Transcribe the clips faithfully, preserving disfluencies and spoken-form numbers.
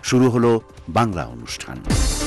শুরু হলো বাংলা অনুষ্ঠান।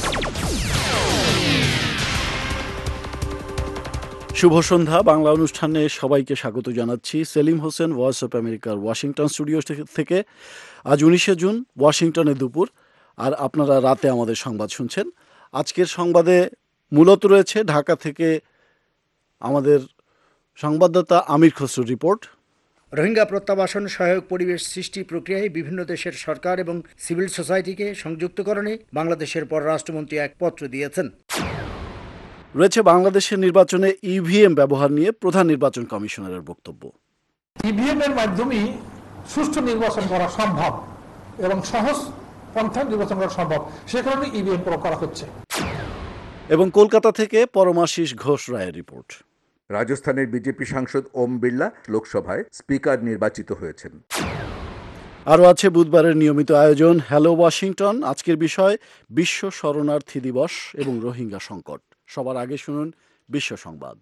শুভ সন্ধ্যা। বাংলা অনুষ্ঠানে সবাইকে স্বাগত জানাচ্ছি। সেলিম হোসেন, ভয়েস অফ আমেরিকার ওয়াশিংটন স্টুডিও থেকে। আজ উনিশে জুন, ওয়াশিংটনে দুপুর, আর আপনারা রাতে আমাদের সংবাদ শুনছেন। আজকের সংবাদে মূলত রয়েছে ঢাকা থেকে আমাদের সংবাদদাতা আমির খসরুর রিপোর্ট। রোহিঙ্গা প্রত্যাবাসন সহায়ক পরিবেশ সৃষ্টি প্রক্রিয়ায় বিভিন্ন দেশের সরকার এবং সিভিল সোসাইটিকে সংযুক্তকরণে বাংলাদেশের পররাষ্ট্রমন্ত্রী এক পত্র দিয়েছেন। রয়েছে বাংলাদেশের নির্বাচনে ইভিএম ব্যবহার নিয়ে প্রধান নির্বাচন কমিশনারের বক্তব্য। ইভিএম এর মাধ্যমে সুষ্ঠু নির্বাচন করা সম্ভব এবং সহজ পন্থায় নির্বাচন করা সম্ভব, সে কারণে ইভিএম প্রয়োগ করা হচ্ছে। এবং কলকাতা থেকে পরমাশিস ঘোষ রায়ের রিপোর্ট। রাজস্থানের বিজেপি সাংসদ ওম বিড়লা লোকসভায় স্পিকার নির্বাচিত হয়েছেন। আরও আছে বুধবারের নিয়মিত আয়োজন হ্যালো ওয়াশিংটন। আজকের বিষয় বিশ্ব শরণার্থী দিবস এবং রোহিঙ্গা সংকট। সবার আগে শুনুন বিশ্ব সংবাদ।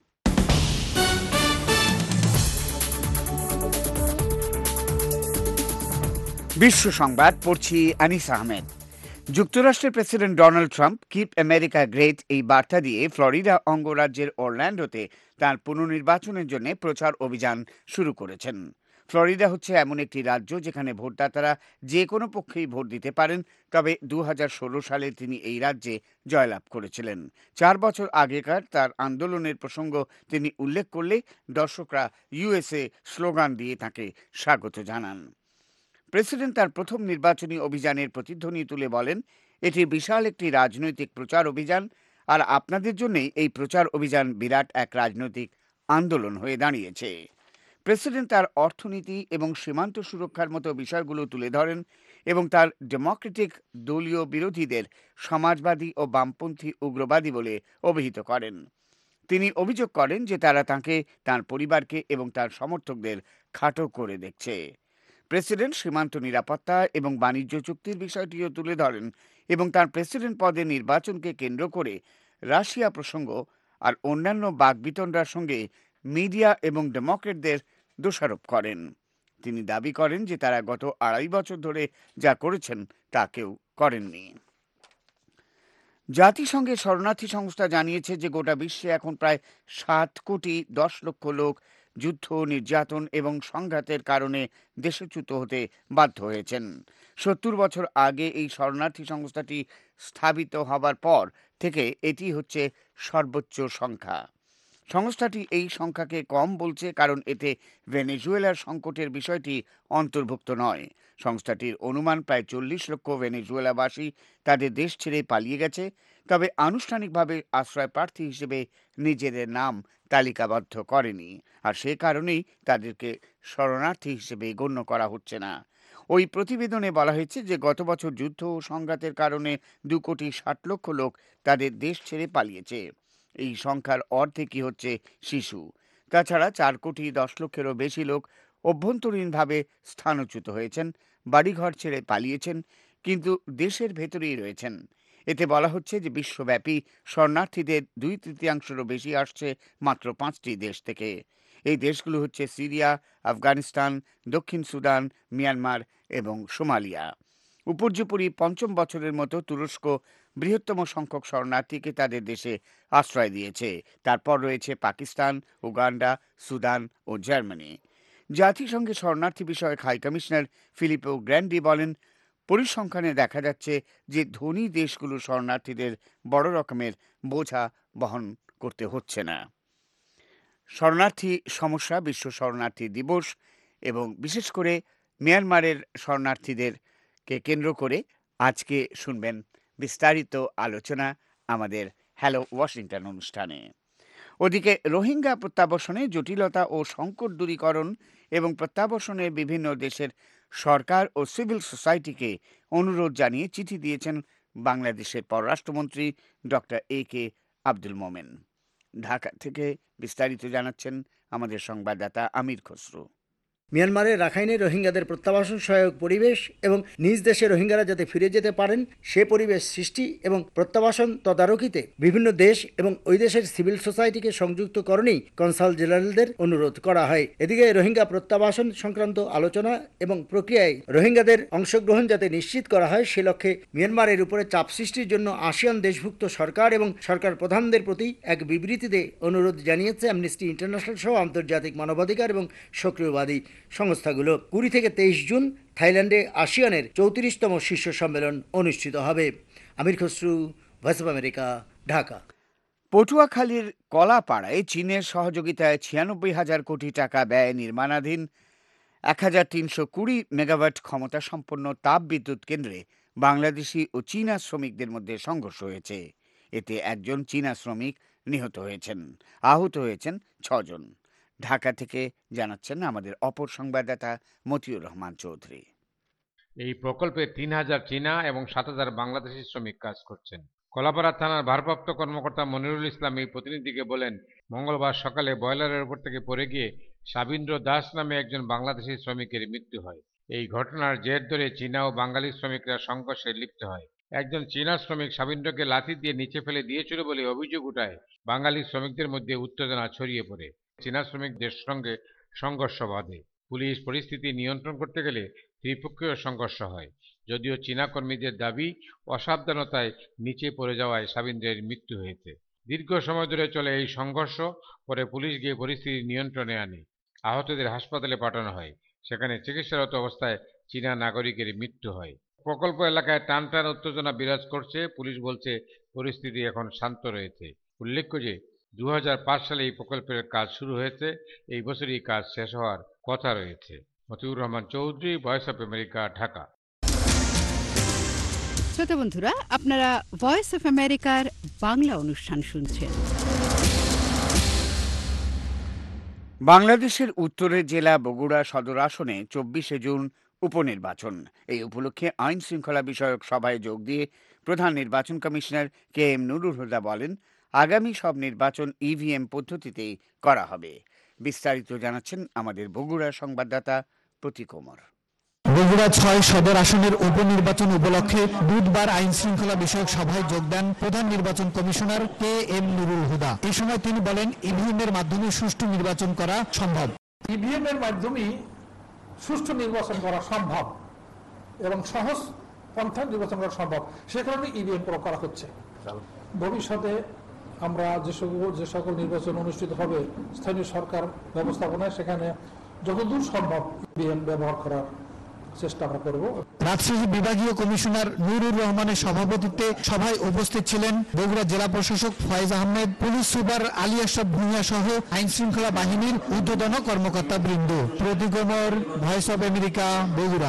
বিশ্ব সংবাদ পড়ছি আনিস আহমেদ। যুক্তরাষ্ট্রের president Donald Trump keep America great এই বার্তা দিয়ে ফ্লোরিডা অঙ্গরাজ্যের অরল্যান্ডোতে তার পুনর্নির্বাচনের জন্য প্রচার অভিযান শুরু করেছেন। ফ্লোরিডা হচ্ছে এমন একটি রাজ্য যেখানে ভোটদাতারা যে কোনো পক্ষেই ভোট দিতে পারেন, তবে দু হাজার ষোলো সালে তিনি এই রাজ্যে জয়লাভ করেছিলেন। চার বছর আগেকার তার আন্দোলনের প্রসঙ্গ তিনি উল্লেখ করলে দর্শকরা ইউএসএ স্লোগান দিয়ে তাকে স্বাগত জানান। প্রেসিডেন্ট তার প্রথম নির্বাচনী অভিযানের প্রতিধ্বনি তুলে বলেন, এটি বিশাল একটি রাজনৈতিক প্রচার অভিযান, আর আপনাদের জন্যই এই প্রচার অভিযান বিরাট এক রাজনৈতিক আন্দোলন হয়ে দাঁড়িয়েছে। প্রেসিডেন্ট তার অর্থনীতি এবং সীমান্ত সুরক্ষার মতো বিষয়গুলো তুলে ধরেন এবং তার ডেমোক্রেটিক দলীয় বিরোধীদের সমাজবাদী ও বামপন্থী উগ্রবাদী বলে অভিহিত করেন। তিনি অভিযোগ করেন যে তারা তাঁকে, তার পরিবারকে এবং তার সমর্থকদের খাটো করে দেখছে। প্রেসিডেন্ট সীমান্ত নিরাপত্তা এবং বাণিজ্য চুক্তির বিষয়টিও তুলে ধরেন এবং তার প্রেসিডেন্ট পদে নির্বাচনকে কেন্দ্র করে রাশিয়া প্রসঙ্গ আর অন্যান্য বাকবিতণ্ডার সঙ্গে মিডিয়া এবং ডেমোক্রেটদের দোষারোপ করেন। তিনি দাবি করেন যে তারা গত আড়াই বছর ধরে যা করেছেন তা কেউ করেননি। জাতিসংঘের শরণার্থী সংস্থা জানিয়েছে যে গোটা বিশ্বে এখন প্রায় সাত কোটি দশ লক্ষ লোক যুদ্ধ, নির্যাতন এবং সংঘাতের কারণে দেশচ্যুত হতে বাধ্য হয়েছেন। সত্তর বছর আগে এই শরণার্থী সংস্থাটি স্থাপিত হবার পর থেকে এটি হচ্ছে সর্বোচ্চ সংখ্যা। সংস্থাটি এই সংখ্যাকে কম বলছে কারণ এতে ভেনেজুয়েলার সংকটের বিষয়টি অন্তর্ভুক্ত নয়। সংস্থাটির অনুমান প্রায় চল্লিশ লক্ষ ভেনেজুয়েলাবাসী তাদের দেশ ছেড়ে পালিয়ে গেছে, তবে আনুষ্ঠানিকভাবে আশ্রয় প্রার্থী হিসেবে নিজেদের নাম তালিকাবদ্ধ করেনি, আর সে কারণেই তাদেরকে শরণার্থী হিসেবে গণ্য করা হচ্ছে না। ওই প্রতিবেদনে বলা হয়েছে যে গত বছর যুদ্ধ ও সংঘাতের কারণে দু কোটি ষাট লক্ষ লোক তাদের দেশ ছেড়ে পালিয়েছে। এই সংখ্যার অর্ধেকই হচ্ছে শিশু। তাছাড়া চার কোটি দশ লক্ষেরও বেশি লোক অভ্যন্তরীণভাবে স্থানচ্যুত হয়েছেন, বাড়িঘর ছেড়ে পালিয়েছেন, কিন্তু দেশের ভেতরেই রয়েছেন। এতে বলা হচ্ছে যে বিশ্বব্যাপী শরণার্থীদের দুই তৃতীয়াংশেরও বেশি আসছে মাত্র পাঁচটি দেশ থেকে। এই দেশগুলো হচ্ছে সিরিয়া, আফগানিস্তান, দক্ষিণ সুদান, মিয়ানমার এবং সোমালিয়া। উপর্যুপরি পঞ্চম বছরের মতো তুরস্ক বৃহত্তম সংখ্যক শরণার্থীকে তাদের দেশে আশ্রয় দিয়েছে। তারপর রয়েছে পাকিস্তান, উগান্ডা, সুদান ও জার্মানি। জাতিসংঘের শরণার্থী বিষয়ক হাই কমিশনার ফিলিপো গ্র্যান্ডি বলেন, পরিসংখ্যানে দেখা যাচ্ছে যে ধনী দেশগুলো শরণার্থীদের বড় রকমের বোঝা বহন করতে হচ্ছে না। শরণার্থী সমস্যা, বিশ্ব শরণার্থী দিবস এবং বিশেষ করে মিয়ানমারের শরণার্থীদেরকে কেন্দ্র করে আজকে শুনবেন বিস্তারিত আলোচনা আমাদের হ্যালো ওয়াশিংটন অনুষ্ঠানে। ওদিকে রোহিঙ্গা প্রত্যাবর্ষণে জটিলতা ও সংকট দূরীকরণ এবং প্রত্যাবর্ষণে বিভিন্ন দেশের সরকার ও সিভিল সোসাইটিকে অনুরোধ জানিয়ে চিঠি দিয়েছেন বাংলাদেশের পররাষ্ট্রমন্ত্রী doctor A K Abdul Momen. Dhaka থেকে বিস্তারিত জানাচ্ছেন আমাদের সংবাদদাতা আমির খসরু। মিয়ানমারের রাখাইনে রোহিঙ্গাদের প্রত্যাবাসন সহায়ক পরিবেশ এবং নিজ দেশে রোহিঙ্গারা যাতে ফিরে যেতে পারেন সে পরিবেশ সৃষ্টি এবং প্রত্যাবাসন তদারকিতে বিভিন্ন দেশ এবং ওই দেশের সিভিল সোসাইটিকে সংযুক্তকরণেই কনসাল জেনারেলদের অনুরোধ করা হয়। এদিকে রোহিঙ্গা প্রত্যাবাসন সংক্রান্ত আলোচনা এবং প্রক্রিয়ায় রোহিঙ্গাদের অংশগ্রহণ যাতে নিশ্চিত করা হয় সে লক্ষ্যে মিয়ানমারের উপরে চাপ সৃষ্টির জন্য আসিয়ান দেশভুক্ত সরকার এবং সরকার প্রধানদের প্রতি এক বিবৃতিতে অনুরোধ জানিয়েছে অ্যামনেস্টি ইন্টারন্যাশনাল সহ আন্তর্জাতিক মানবাধিকার এবং সক্রিয়বাদী সংস্থাগুলো। কুড়ি থেকে তেইশ জুন থাইল্যান্ডে আসিয়ানের চৌত্রিশতম শীর্ষ সম্মেলন অনুষ্ঠিত হবে। Amir Khasru, voice of America, Dhaka. পটুয়াখালীর কলাপাড়ায় চীনের সহযোগিতায় ছিয়ানব্বই হাজার কোটি টাকা ব্যয়ে নির্মাণাধীন এক হাজার তিনশো কুড়ি মেগাওয়াট ক্ষমতা সম্পন্ন তাপ বিদ্যুৎ কেন্দ্রে বাংলাদেশি ও চীনা শ্রমিকদের মধ্যে সংঘর্ষ হয়েছে। এতে একজন চীনা শ্রমিক নিহত হয়েছেন, আহত হয়েছেন ছজন। ঢাকা থেকে জানাচ্ছেন আমাদের অপর সংবাদদাতা মতিউর রহমান চৌধুরী। এই প্রকল্পে তিন হাজার চীনা এবং সাত হাজার বাংলাদেশি শ্রমিক কাজ করছেন। কলাপাড়া থানার ভারপ্রাপ্ত কর্মকর্তা মনিরুল ইসলাম এই প্রতিনিধিকে বলেন, মঙ্গলবার সকালে বয়লারের উপর থেকে পড়ে গিয়ে সাবীন্দ্র দাস নামে একজন বাংলাদেশি শ্রমিকের মৃত্যু হয়। এই ঘটনার জের ধরে চীনা ও বাঙালি শ্রমিকরা সংঘর্ষে লিপ্ত হয়। একজন চীনা শ্রমিক সাবীন্দ্রকে লাথি দিয়ে নিচে ফেলে দিয়েছিল বলে অভিযোগ উঠায় বাঙালি শ্রমিকদের মধ্যে উত্তেজনা ছড়িয়ে পড়ে। চীনা শ্রমিকদের সঙ্গে সংঘর্ষ বাধে। পুলিশ পরিস্থিতি নিয়ন্ত্রণ করতে গেলে ত্রিপক্ষীয় সংঘর্ষ হয়। যদিও চীনা কর্মীদের দাবি অসাবধানতায় নিচে পড়ে যাওয়ায় সাবীন্দ্রের মৃত্যু হয়েছে। দীর্ঘ সময় ধরে চলে এই সংঘর্ষ, পরে পুলিশ গিয়ে পরিস্থিতি নিয়ন্ত্রণে আনে। আহতদের হাসপাতালে পাঠানো হয়, সেখানে চিকিৎসারত অবস্থায় চীনা নাগরিকের মৃত্যু হয়। প্রকল্প এলাকায় টান টান উত্তেজনা বিরাজ করছে। পুলিশ বলছে পরিস্থিতি এখন শান্ত রয়েছে। উল্লেখ্য যে দু হাজার পাঁচ সালে এই প্রকল্পের কাজ শুরু হয়েছে। এই বছরই কাজ শেষ হওয়ার কথা রয়েছে। Motiur Rahman Chowdhury, voice of America, Dhaka. শ্রোতা বন্ধুরা, আপনারা ভয়েস অফ আমেরিকার বাংলা অনুষ্ঠান শুনছেন। বাংলাদেশের উত্তরের জেলা বগুড়া সদর আসনে চব্বিশে জুন উপনির্বাচন। এই উপলক্ষে আইন শৃঙ্খলা বিষয়ক সভায় যোগ দিয়ে প্রধান নির্বাচন commissioner K M Nurul Huda বলেন, আগামী সব নির্বাচন ইভিএম পদ্ধতিতেই করা হবে। বিস্তারিত জানাচ্ছেন আমাদের বগুড়া সংবাদদাতা প্রতীক কুমার। বগুড়া ছয় সদর আসনের উপনির্বাচন উপলক্ষে বুধবার আইন শৃঙ্খলা বিষয়ক সভায় যোগ দেন প্রধান নির্বাচন commissioner K M Nurul Huda. এ সময় তিনি বলেন, ইভিএম এর মাধ্যমে সুষ্ঠু নির্বাচন করা সম্ভব। ইভিএম এর মাধ্যমে সুষ্ঠু নির্বাচন করা সম্ভব এবং সহজ পন্থায় নির্বাচন করা সম্ভব, সে কারণে ইভিএম প্রয়োগ করা হচ্ছে। ভবিষ্যতে আমরা যে সকল যে সকল নির্বাচন অনুষ্ঠিত হবে স্থানীয় সরকার ব্যবস্থাপনায়, সেখানে যতদূর সম্ভব ইভিএম ব্যবহার করার চেষ্টা আমরা করব। রাজশাহী বিভাগীয় কমিশনার নুরুর রহমানের সভাপতিত্বে সভায় উপস্থিত ছিলেন বগুড়া জেলা প্রশাসক ফয়েজ আহমেদ, পুলিশ সুপার আলী আশরাফ ভূঁইয়া সহ আইন শৃঙ্খলা বাহিনীর ঊর্ধ্বতন কর্মকর্তা বৃন্দ। Protik Kumar, voice of America, Bogura.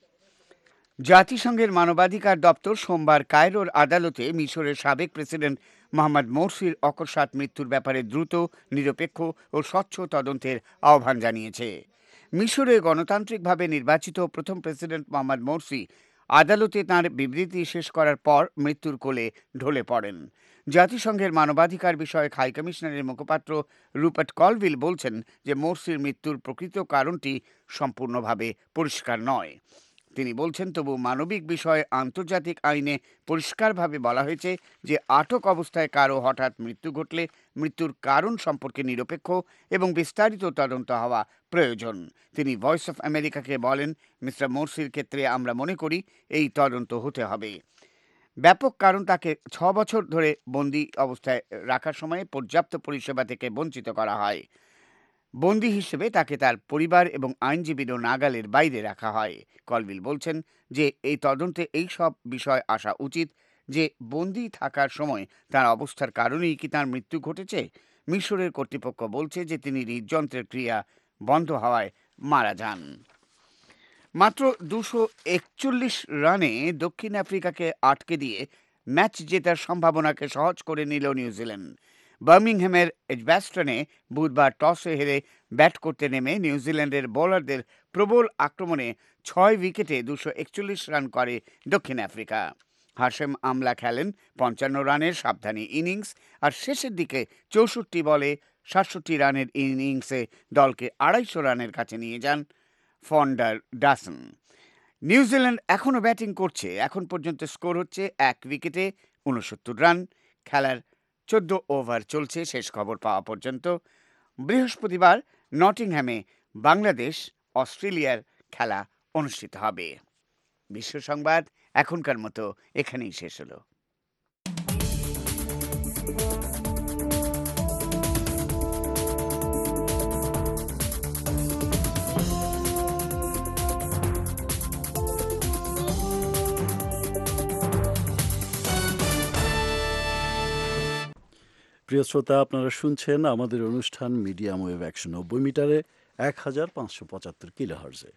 জাতিসংঘের মানবাধিকার দপ্তর সোমবার কায়রোর আদালতে মিশরের সাবেক প্রেসিডেন্ট মোহাম্মদ মোরসির অকস্মাৎ মৃত্যুর ব্যাপারে দ্রুত, নিরপেক্ষ ও স্বচ্ছ তদন্তের আহ্বান জানিয়েছে। মিশরে গণতান্ত্রিকভাবে নির্বাচিত প্রথম প্রেসিডেন্ট মোহাম্মদ মোরসি আদালতে তাঁর বিবৃতি শেষ করার পর মৃত্যুর কোলে ঢলে পড়েন। জাতিসংঘের মানবাধিকার বিষয়ক হাই কমিশনারের মুখপাত্র রুপার্ট কলভিল বলছেন যে মোরসির মৃত্যুর প্রকৃত কারণটি সম্পূর্ণভাবে পরিষ্কার নয়। তিনি বলছেন, তবু মানবিক বিষয়ে আন্তর্জাতিক আইনে পরিষ্কারভাবে বলা হয়েছে যে আটক অবস্থায় কারো হঠাৎ মৃত্যু ঘটলে মৃত্যুর কারণ সম্পর্কে নিরপেক্ষ এবং বিস্তারিত তদন্ত হওয়া প্রয়োজন। তিনি ভয়েস অফ আমেরিকাকে বলেন, মিস্টার মোরসির ক্ষেত্রে আমরা মনে করি এই তদন্ত হতে হবে। ব্যাপক কারণ তাকে ছ বছর ধরে বন্দি অবস্থায় রাখার সময় পর্যাপ্ত পরিষেবা থেকে বঞ্চিত করা হয়। বন্দী হিসেবে তাকে তার পরিবার এবং আইনজীবীরও নাগালের বাইরে রাখা হয়। কলভিল বলছেন যে এই তদন্তে এই সব বিষয় আসা উচিত যে বন্দী থাকার সময় তার অবস্থার কারণেই কি তার মৃত্যু ঘটেছে। মিশরের কর্তৃপক্ষ বলছে যে তিনি হৃদযন্ত্রের ক্রিয়া বন্ধ হওয়ায় মারা যান। মাত্র দুশো একচল্লিশ রানে দক্ষিণ আফ্রিকাকে আটকে দিয়ে ম্যাচ জেতার সম্ভাবনাকে সহজ করে নিল নিউজিল্যান্ড। বার্মিংহামের এজবাস্টনে বুধবার টসে হেরে ব্যাট করতে নেমে নিউজিল্যান্ডের বোলারদের প্রবল আক্রমণে ছয় উইকেটে দুশো একচল্লিশ রান করে দক্ষিণ আফ্রিকা। হাশেম আমলা খেলেন পঞ্চান্ন রানের সাবধানী ইনিংস, আর শেষের দিকে চৌষট্টি বলে সাতষট্টি রানের ইনিংসে দলকে আড়াইশো রানের কাছে নিয়ে যান। ফন্ডার ডাসন। নিউজিল্যান্ড এখনও ব্যাটিং করছে। এখন পর্যন্ত স্কোর হচ্ছে এক উইকেটে উনসত্তর রান। খেলার চোদ্দ ওভার চলছে শেষ খবর পাওয়া পর্যন্ত। বৃহস্পতিবার নটিংহ্যামে বাংলাদেশ অস্ট্রেলিয়ার খেলা অনুষ্ঠিত হবে। বিশ্ব সংবাদ এখনকার মতো এখানেই শেষ হলো। প্রিয় শ্রোতা, আপনারা শুনছেন আমাদের অনুষ্ঠান মিডিয়াম ওয়েভ একশো নব্বই মিটারে এক হাজার পাঁচশো পঁচাত্তর কিলো হার্জে।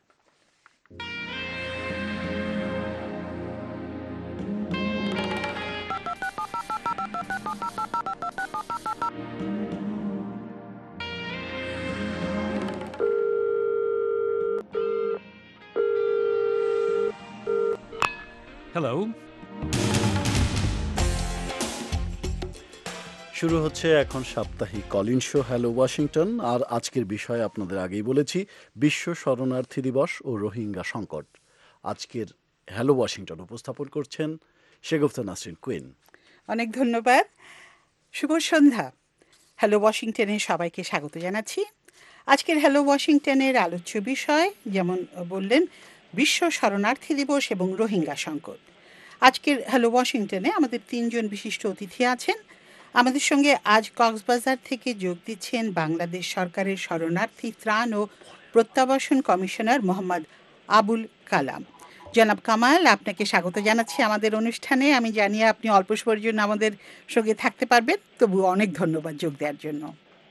Hello. শুরু হচ্ছে এখন সাপ্তাহিক কলিন শো হ্যালো ওয়াশিংটন। আর আজকের বিষয় আপনাদের আগেই বলেছি, বিশ্ব শরণার্থী দিবস ও রোহিঙ্গা সংকট। আজকের হ্যালো ওয়াশিংটন উপস্থাপন করছেন শেগুফতা নাসরিন কুইন। অনেক ধন্যবাদ। শুভ সন্ধ্যা। হ্যালো ওয়াশিংটনে সবাইকে স্বাগত জানাচ্ছি। আজকের হ্যালো ওয়াশিংটনের আলোচ্য বিষয়, যেমন বললেন, বিশ্ব শরণার্থী দিবস এবং রোহিঙ্গা সংকট। আজকের হ্যালো ওয়াশিংটনে আমাদের তিনজন বিশিষ্ট অতিথি আছেন। আমাদের সঙ্গে আজ কক্সবাজার থেকে যোগ দিচ্ছেন বাংলাদেশ সরকারের শরণার্থী ত্রাণ ও প্রত্যাবাসন কমিশনার মোহাম্মদ আবুল কালাম। জনাব কামাল, আপনাকে স্বাগত জানাচ্ছি আমাদের অনুষ্ঠানে। আমি জানি আপনি অল্প সময়ের জন্য আমাদের সঙ্গে থাকতে পারবেন, তবু অনেক ধন্যবাদ যোগ দেওয়ার জন্য।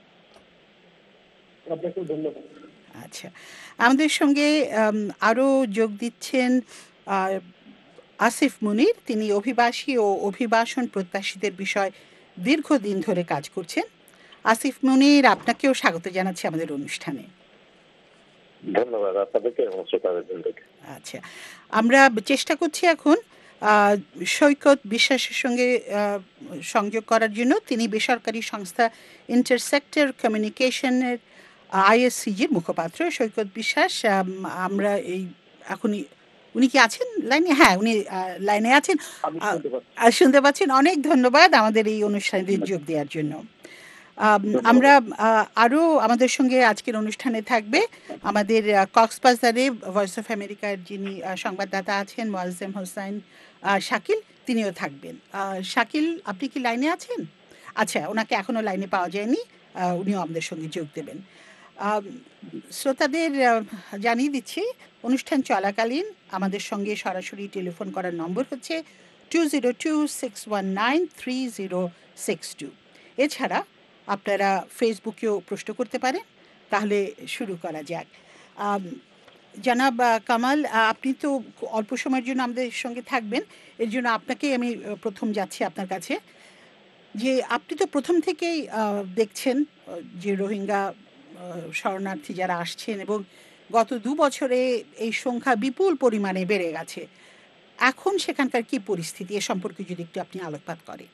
আপনাকে ধন্যবাদ। আচ্ছা, আমাদের সঙ্গে আরও যোগ দিচ্ছেন আসিফ মুনির। তিনি অভিবাসী ও অভিবাসন প্রত্যাশীদের বিষয় দীর্ঘদিন ধরে কাজ করছেন। আসিফ মুনির, আপনাকেও স্বাগত জানাচ্ছি আমাদের অনুষ্ঠানে। ধন্যবাদ আপনাদেরকে এবং শ্রোতাদেরকে। আচ্ছা, আমরা চেষ্টা করছি এখন সৈকত বিশ্বাসের সঙ্গে সংযোগ করার জন্য। তিনি বেসরকারি সংস্থা ইন্টারসেক্টর কমিউনিকেশনের আইএসসিজির মুখপাত্র। সৈকত বিশ্বাস, আমরা এই এখনই, উনি কি আছেন লাইনে? হ্যাঁ, উনি লাইনে আছেন, শুনতে পাচ্ছেন। অনেক ধন্যবাদ আমাদের এই অনুষ্ঠানে যোগ দেওয়ার জন্য। আমরা আরও আমাদের সঙ্গে আজকের অনুষ্ঠানে থাকবে আমাদের কক্সবাজারে ভয়েস অফ আমেরিকার যিনি সংবাদদাতা আছেন মোয়াজ্জেম হোসাইন শাকিল, তিনিও থাকবেন। শাকিল, আপনি কি লাইনে আছেন? আচ্ছা, ওনাকে এখনও লাইনে পাওয়া যায়নি, উনিও আমাদের সঙ্গে যোগ দেবেন। শ্রোতাদের জানিয়ে দিচ্ছি, অনুষ্ঠান চলাকালীন আমাদের সঙ্গে সরাসরি টেলিফোন করার নম্বর হচ্ছে two zero two six one nine three zero six two. এছাড়া আপনারা ফেসবুকেও প্রশ্ন করতে পারেন। তাহলে শুরু করা যাক। জনাব কামাল, আপনি তো অল্প সময়ের জন্য আমাদের সঙ্গে থাকবেন, এর জন্য আপনাকেই আমি প্রথম যাচ্ছি আপনার কাছে। যে আপনি তো প্রথম থেকেই দেখছেন যে রোহিঙ্গা শরণার্থী যারা আসছেন, এবং গত দু বছরে এই সংখ্যা বিপুল পরিমাণে বেড়ে গেছে। এখন সেখানকার কি পরিস্থিতি, এ সম্পর্কে যদি একটু আপনি আলোকপাত করেন।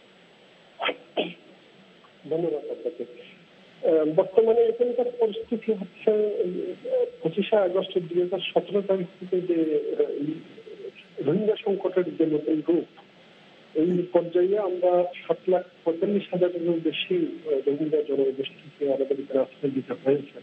ধন্যবাদ আপনাকে। বর্তমানে এখানকার পরিস্থিতি হচ্ছে, পঁচিশে আগস্ট দুই হাজার সতেরো তারিখ থেকে যে রোহিঙ্গা সংকটের যে নতুন রূপ, এই পর্যায়ে আমরা সাত লাখ পঁয়তাল্লিশ হাজারেরও বেশি রোহিঙ্গা জনগোষ্ঠীকে আমাদের এখানে আশ্রয় দিতে হয়েছে।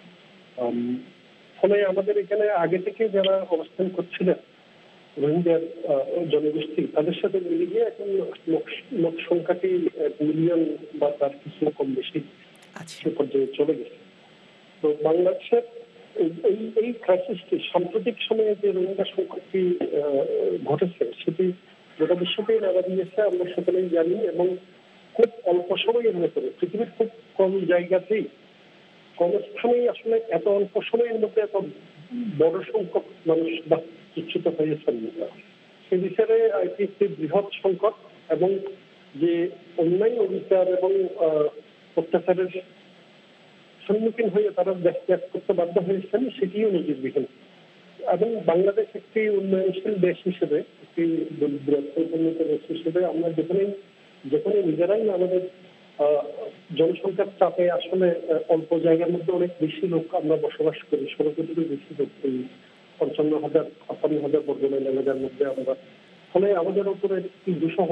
ফলে আমাদের এখানে আগে থেকে যারা অবস্থান করছিলেন রোহিঙ্গার জনগোষ্ঠী, তাদের সাথে মিলিয়ে এখন মোট সংখ্যাটি এক মিলিয়ন বা তার কিছু কম বেশি সে পর্যায়ে চলে গেছে। তো বাংলাদেশের এই এই ক্রাইসিসটি, সাম্প্রতিক সময়ে যে রোহিঙ্গা সংকটটি ঘটেছে, সেটি গোটা বিশ্বকেই নাড়া দিয়েছে, আমরা সকলেই জানি। এবং খুব অল্প সময়ের ভেতরে পৃথিবীর খুব কম জায়গাতেই, কম স্থানেই আসলে এত অল্প সময়ের মধ্যে এত বড় সংখ্যক মানুষ বাস্তুচ্যুত হয়েছেন। সে বিষয়ে এটি একটি বৃহৎ সংকট, এবং যে অন্যায় অবিচার এবং অত্যাচারের সম্মুখীন হয়ে তারা দেশ ত্যাগ করতে বাধ্য হয়েছেন, সেটিও নজিরবিহীন। এবং বাংলাদেশ একটি উন্নয়নশীল দেশ হিসেবে, একটি দরিদ্র উন্নত দেশ হিসেবে আমরা যেখানেই যেখানে নিজেরাই আমাদের জনসংখ্যার চাপে আসলে অল্প জায়গার মধ্যে অনেক বেশি লোক আমরা বসবাস করি, ষোলো কোটিরও বেশি লোক এই পঞ্চান্ন হাজার ছাপ্পান্ন হাজার বর্গ মাইল এলাকার মধ্যে আমরা। ফলে আমাদের উপরে একটি দুঃসহ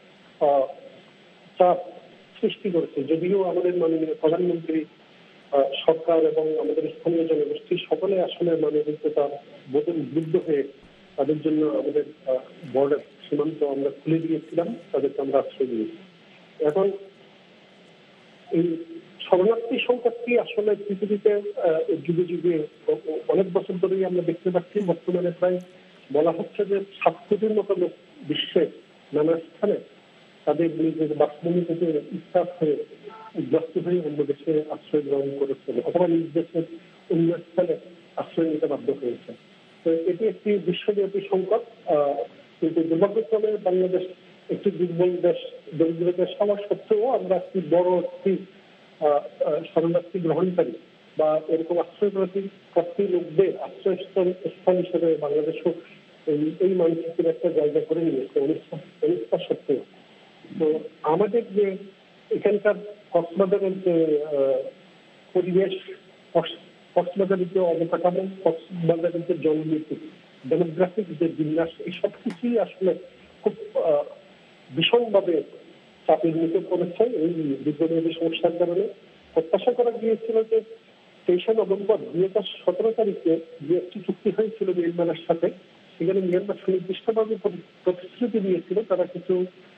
চাপ সৃষ্টি করেছে। যদিও আমাদের মাননীয় প্রধানমন্ত্রী, সরকার এবং আমাদের স্থানীয় জনগোষ্ঠী সকলে আসলে মানবিকতার বোধে উদ্বুদ্ধ হয়ে তাদের জন্য আমাদের বর্ডার সীমান্ত আমরা খুলে দিয়েছিলাম, তাদেরকে আমরা আশ্রয় দিয়েছি। এখন এই শরণার্থী সংকটটি আসলে পৃথিবীতে যুগে যুগে অনেক বছর ধরেই আমরা দেখতে পাচ্ছি। বর্তমানে প্রায় বলা হচ্ছে যে সাত কোটির মতো লোক বিশ্বে নানা স্থানে তাদের নিজের বাসভূমি থেকে ইচ্ছা হয়ে উদ্বাস্ত হয়ে অন্য দেশে আশ্রয় গ্রহণ করেছেন অথবা নিজ দেশের অন্য স্থানে আশ্রয় নিতে বাধ্য হয়েছে। তো এটি একটি বিশ্বব্যাপী সংকট। কিন্তু দুর্ভাগ্যক্রমে বাংলাদেশ একটি দুর্বল দেশ, দরিদ্র দেশ হওয়া সত্ত্বেও আমরা একটি বড় একটি শরণার্থী গ্রহণকারী বা এরকম আশ্রয় প্রার্থী লোকদের আশ্রয় স্থান হিসেবে বাংলাদেশও এই এই মানচিত্রের একটা জায়গা করে নিয়েছে অনিচ্ছা সত্ত্বেও। তো আমাদের যে এখানকার কক্সবাজারের যে পরিবেশ, কক্সবাজারের যে অবকাঠামো, কক্সবাজারের যে জননীতি, ডেমোগ্রাফিক যে বিন্যাস, এই সব কিছুই আসলে খুব ভীষণভাবে চাপের মুখে পড়েছে এই দীর্ঘমেয়াদী সমস্যার কারণে। প্রত্যাশা করা গিয়েছিল যে তেইশে নভেম্বর দুই হাজার সতেরো তারিখে যে একটি চুক্তি হয়েছিল মিয়ানমারের সাথে, সেখানে মিয়ানমার সুনির্দিষ্টভাবে প্রতিশ্রুতি দিয়েছিল তারা কিছু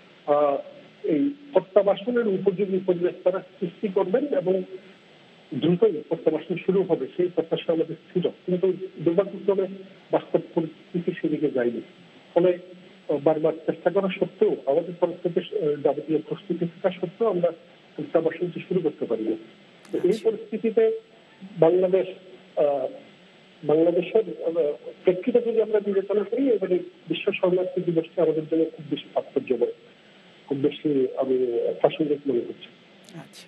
এই প্রত্যাবাসনের উপযোগী পরিবেশ তারা সৃষ্টি করবেন এবং দ্রুতই প্রত্যাবাসন শুরু হবে, সেই প্রত্যাশা আমাদের ছিল। কিন্তু দুর্ভাগ্যক্রমে বাস্তব পরিস্থিতি সেদিকে যায়নি। ফলে বারবার চেষ্টা করা সত্ত্বেও, আমাদের তরফ থেকে যাবতীয় প্রস্তুতি থাকা সত্ত্বেও আমরা প্রত্যাবাসনটি শুরু করতে পারিনি। এই পরিস্থিতিতে বাংলাদেশ বাংলাদেশের প্রেক্ষিতে যদি আমরা বিবেচনা করি, এবারে বিশ্ব শরণার্থী দিবসটা আমাদের জন্য খুব বেশি তাৎপর্যময়, খুব বেশি আমি প্রাসঙ্গিক মনে করছি। আচ্ছা,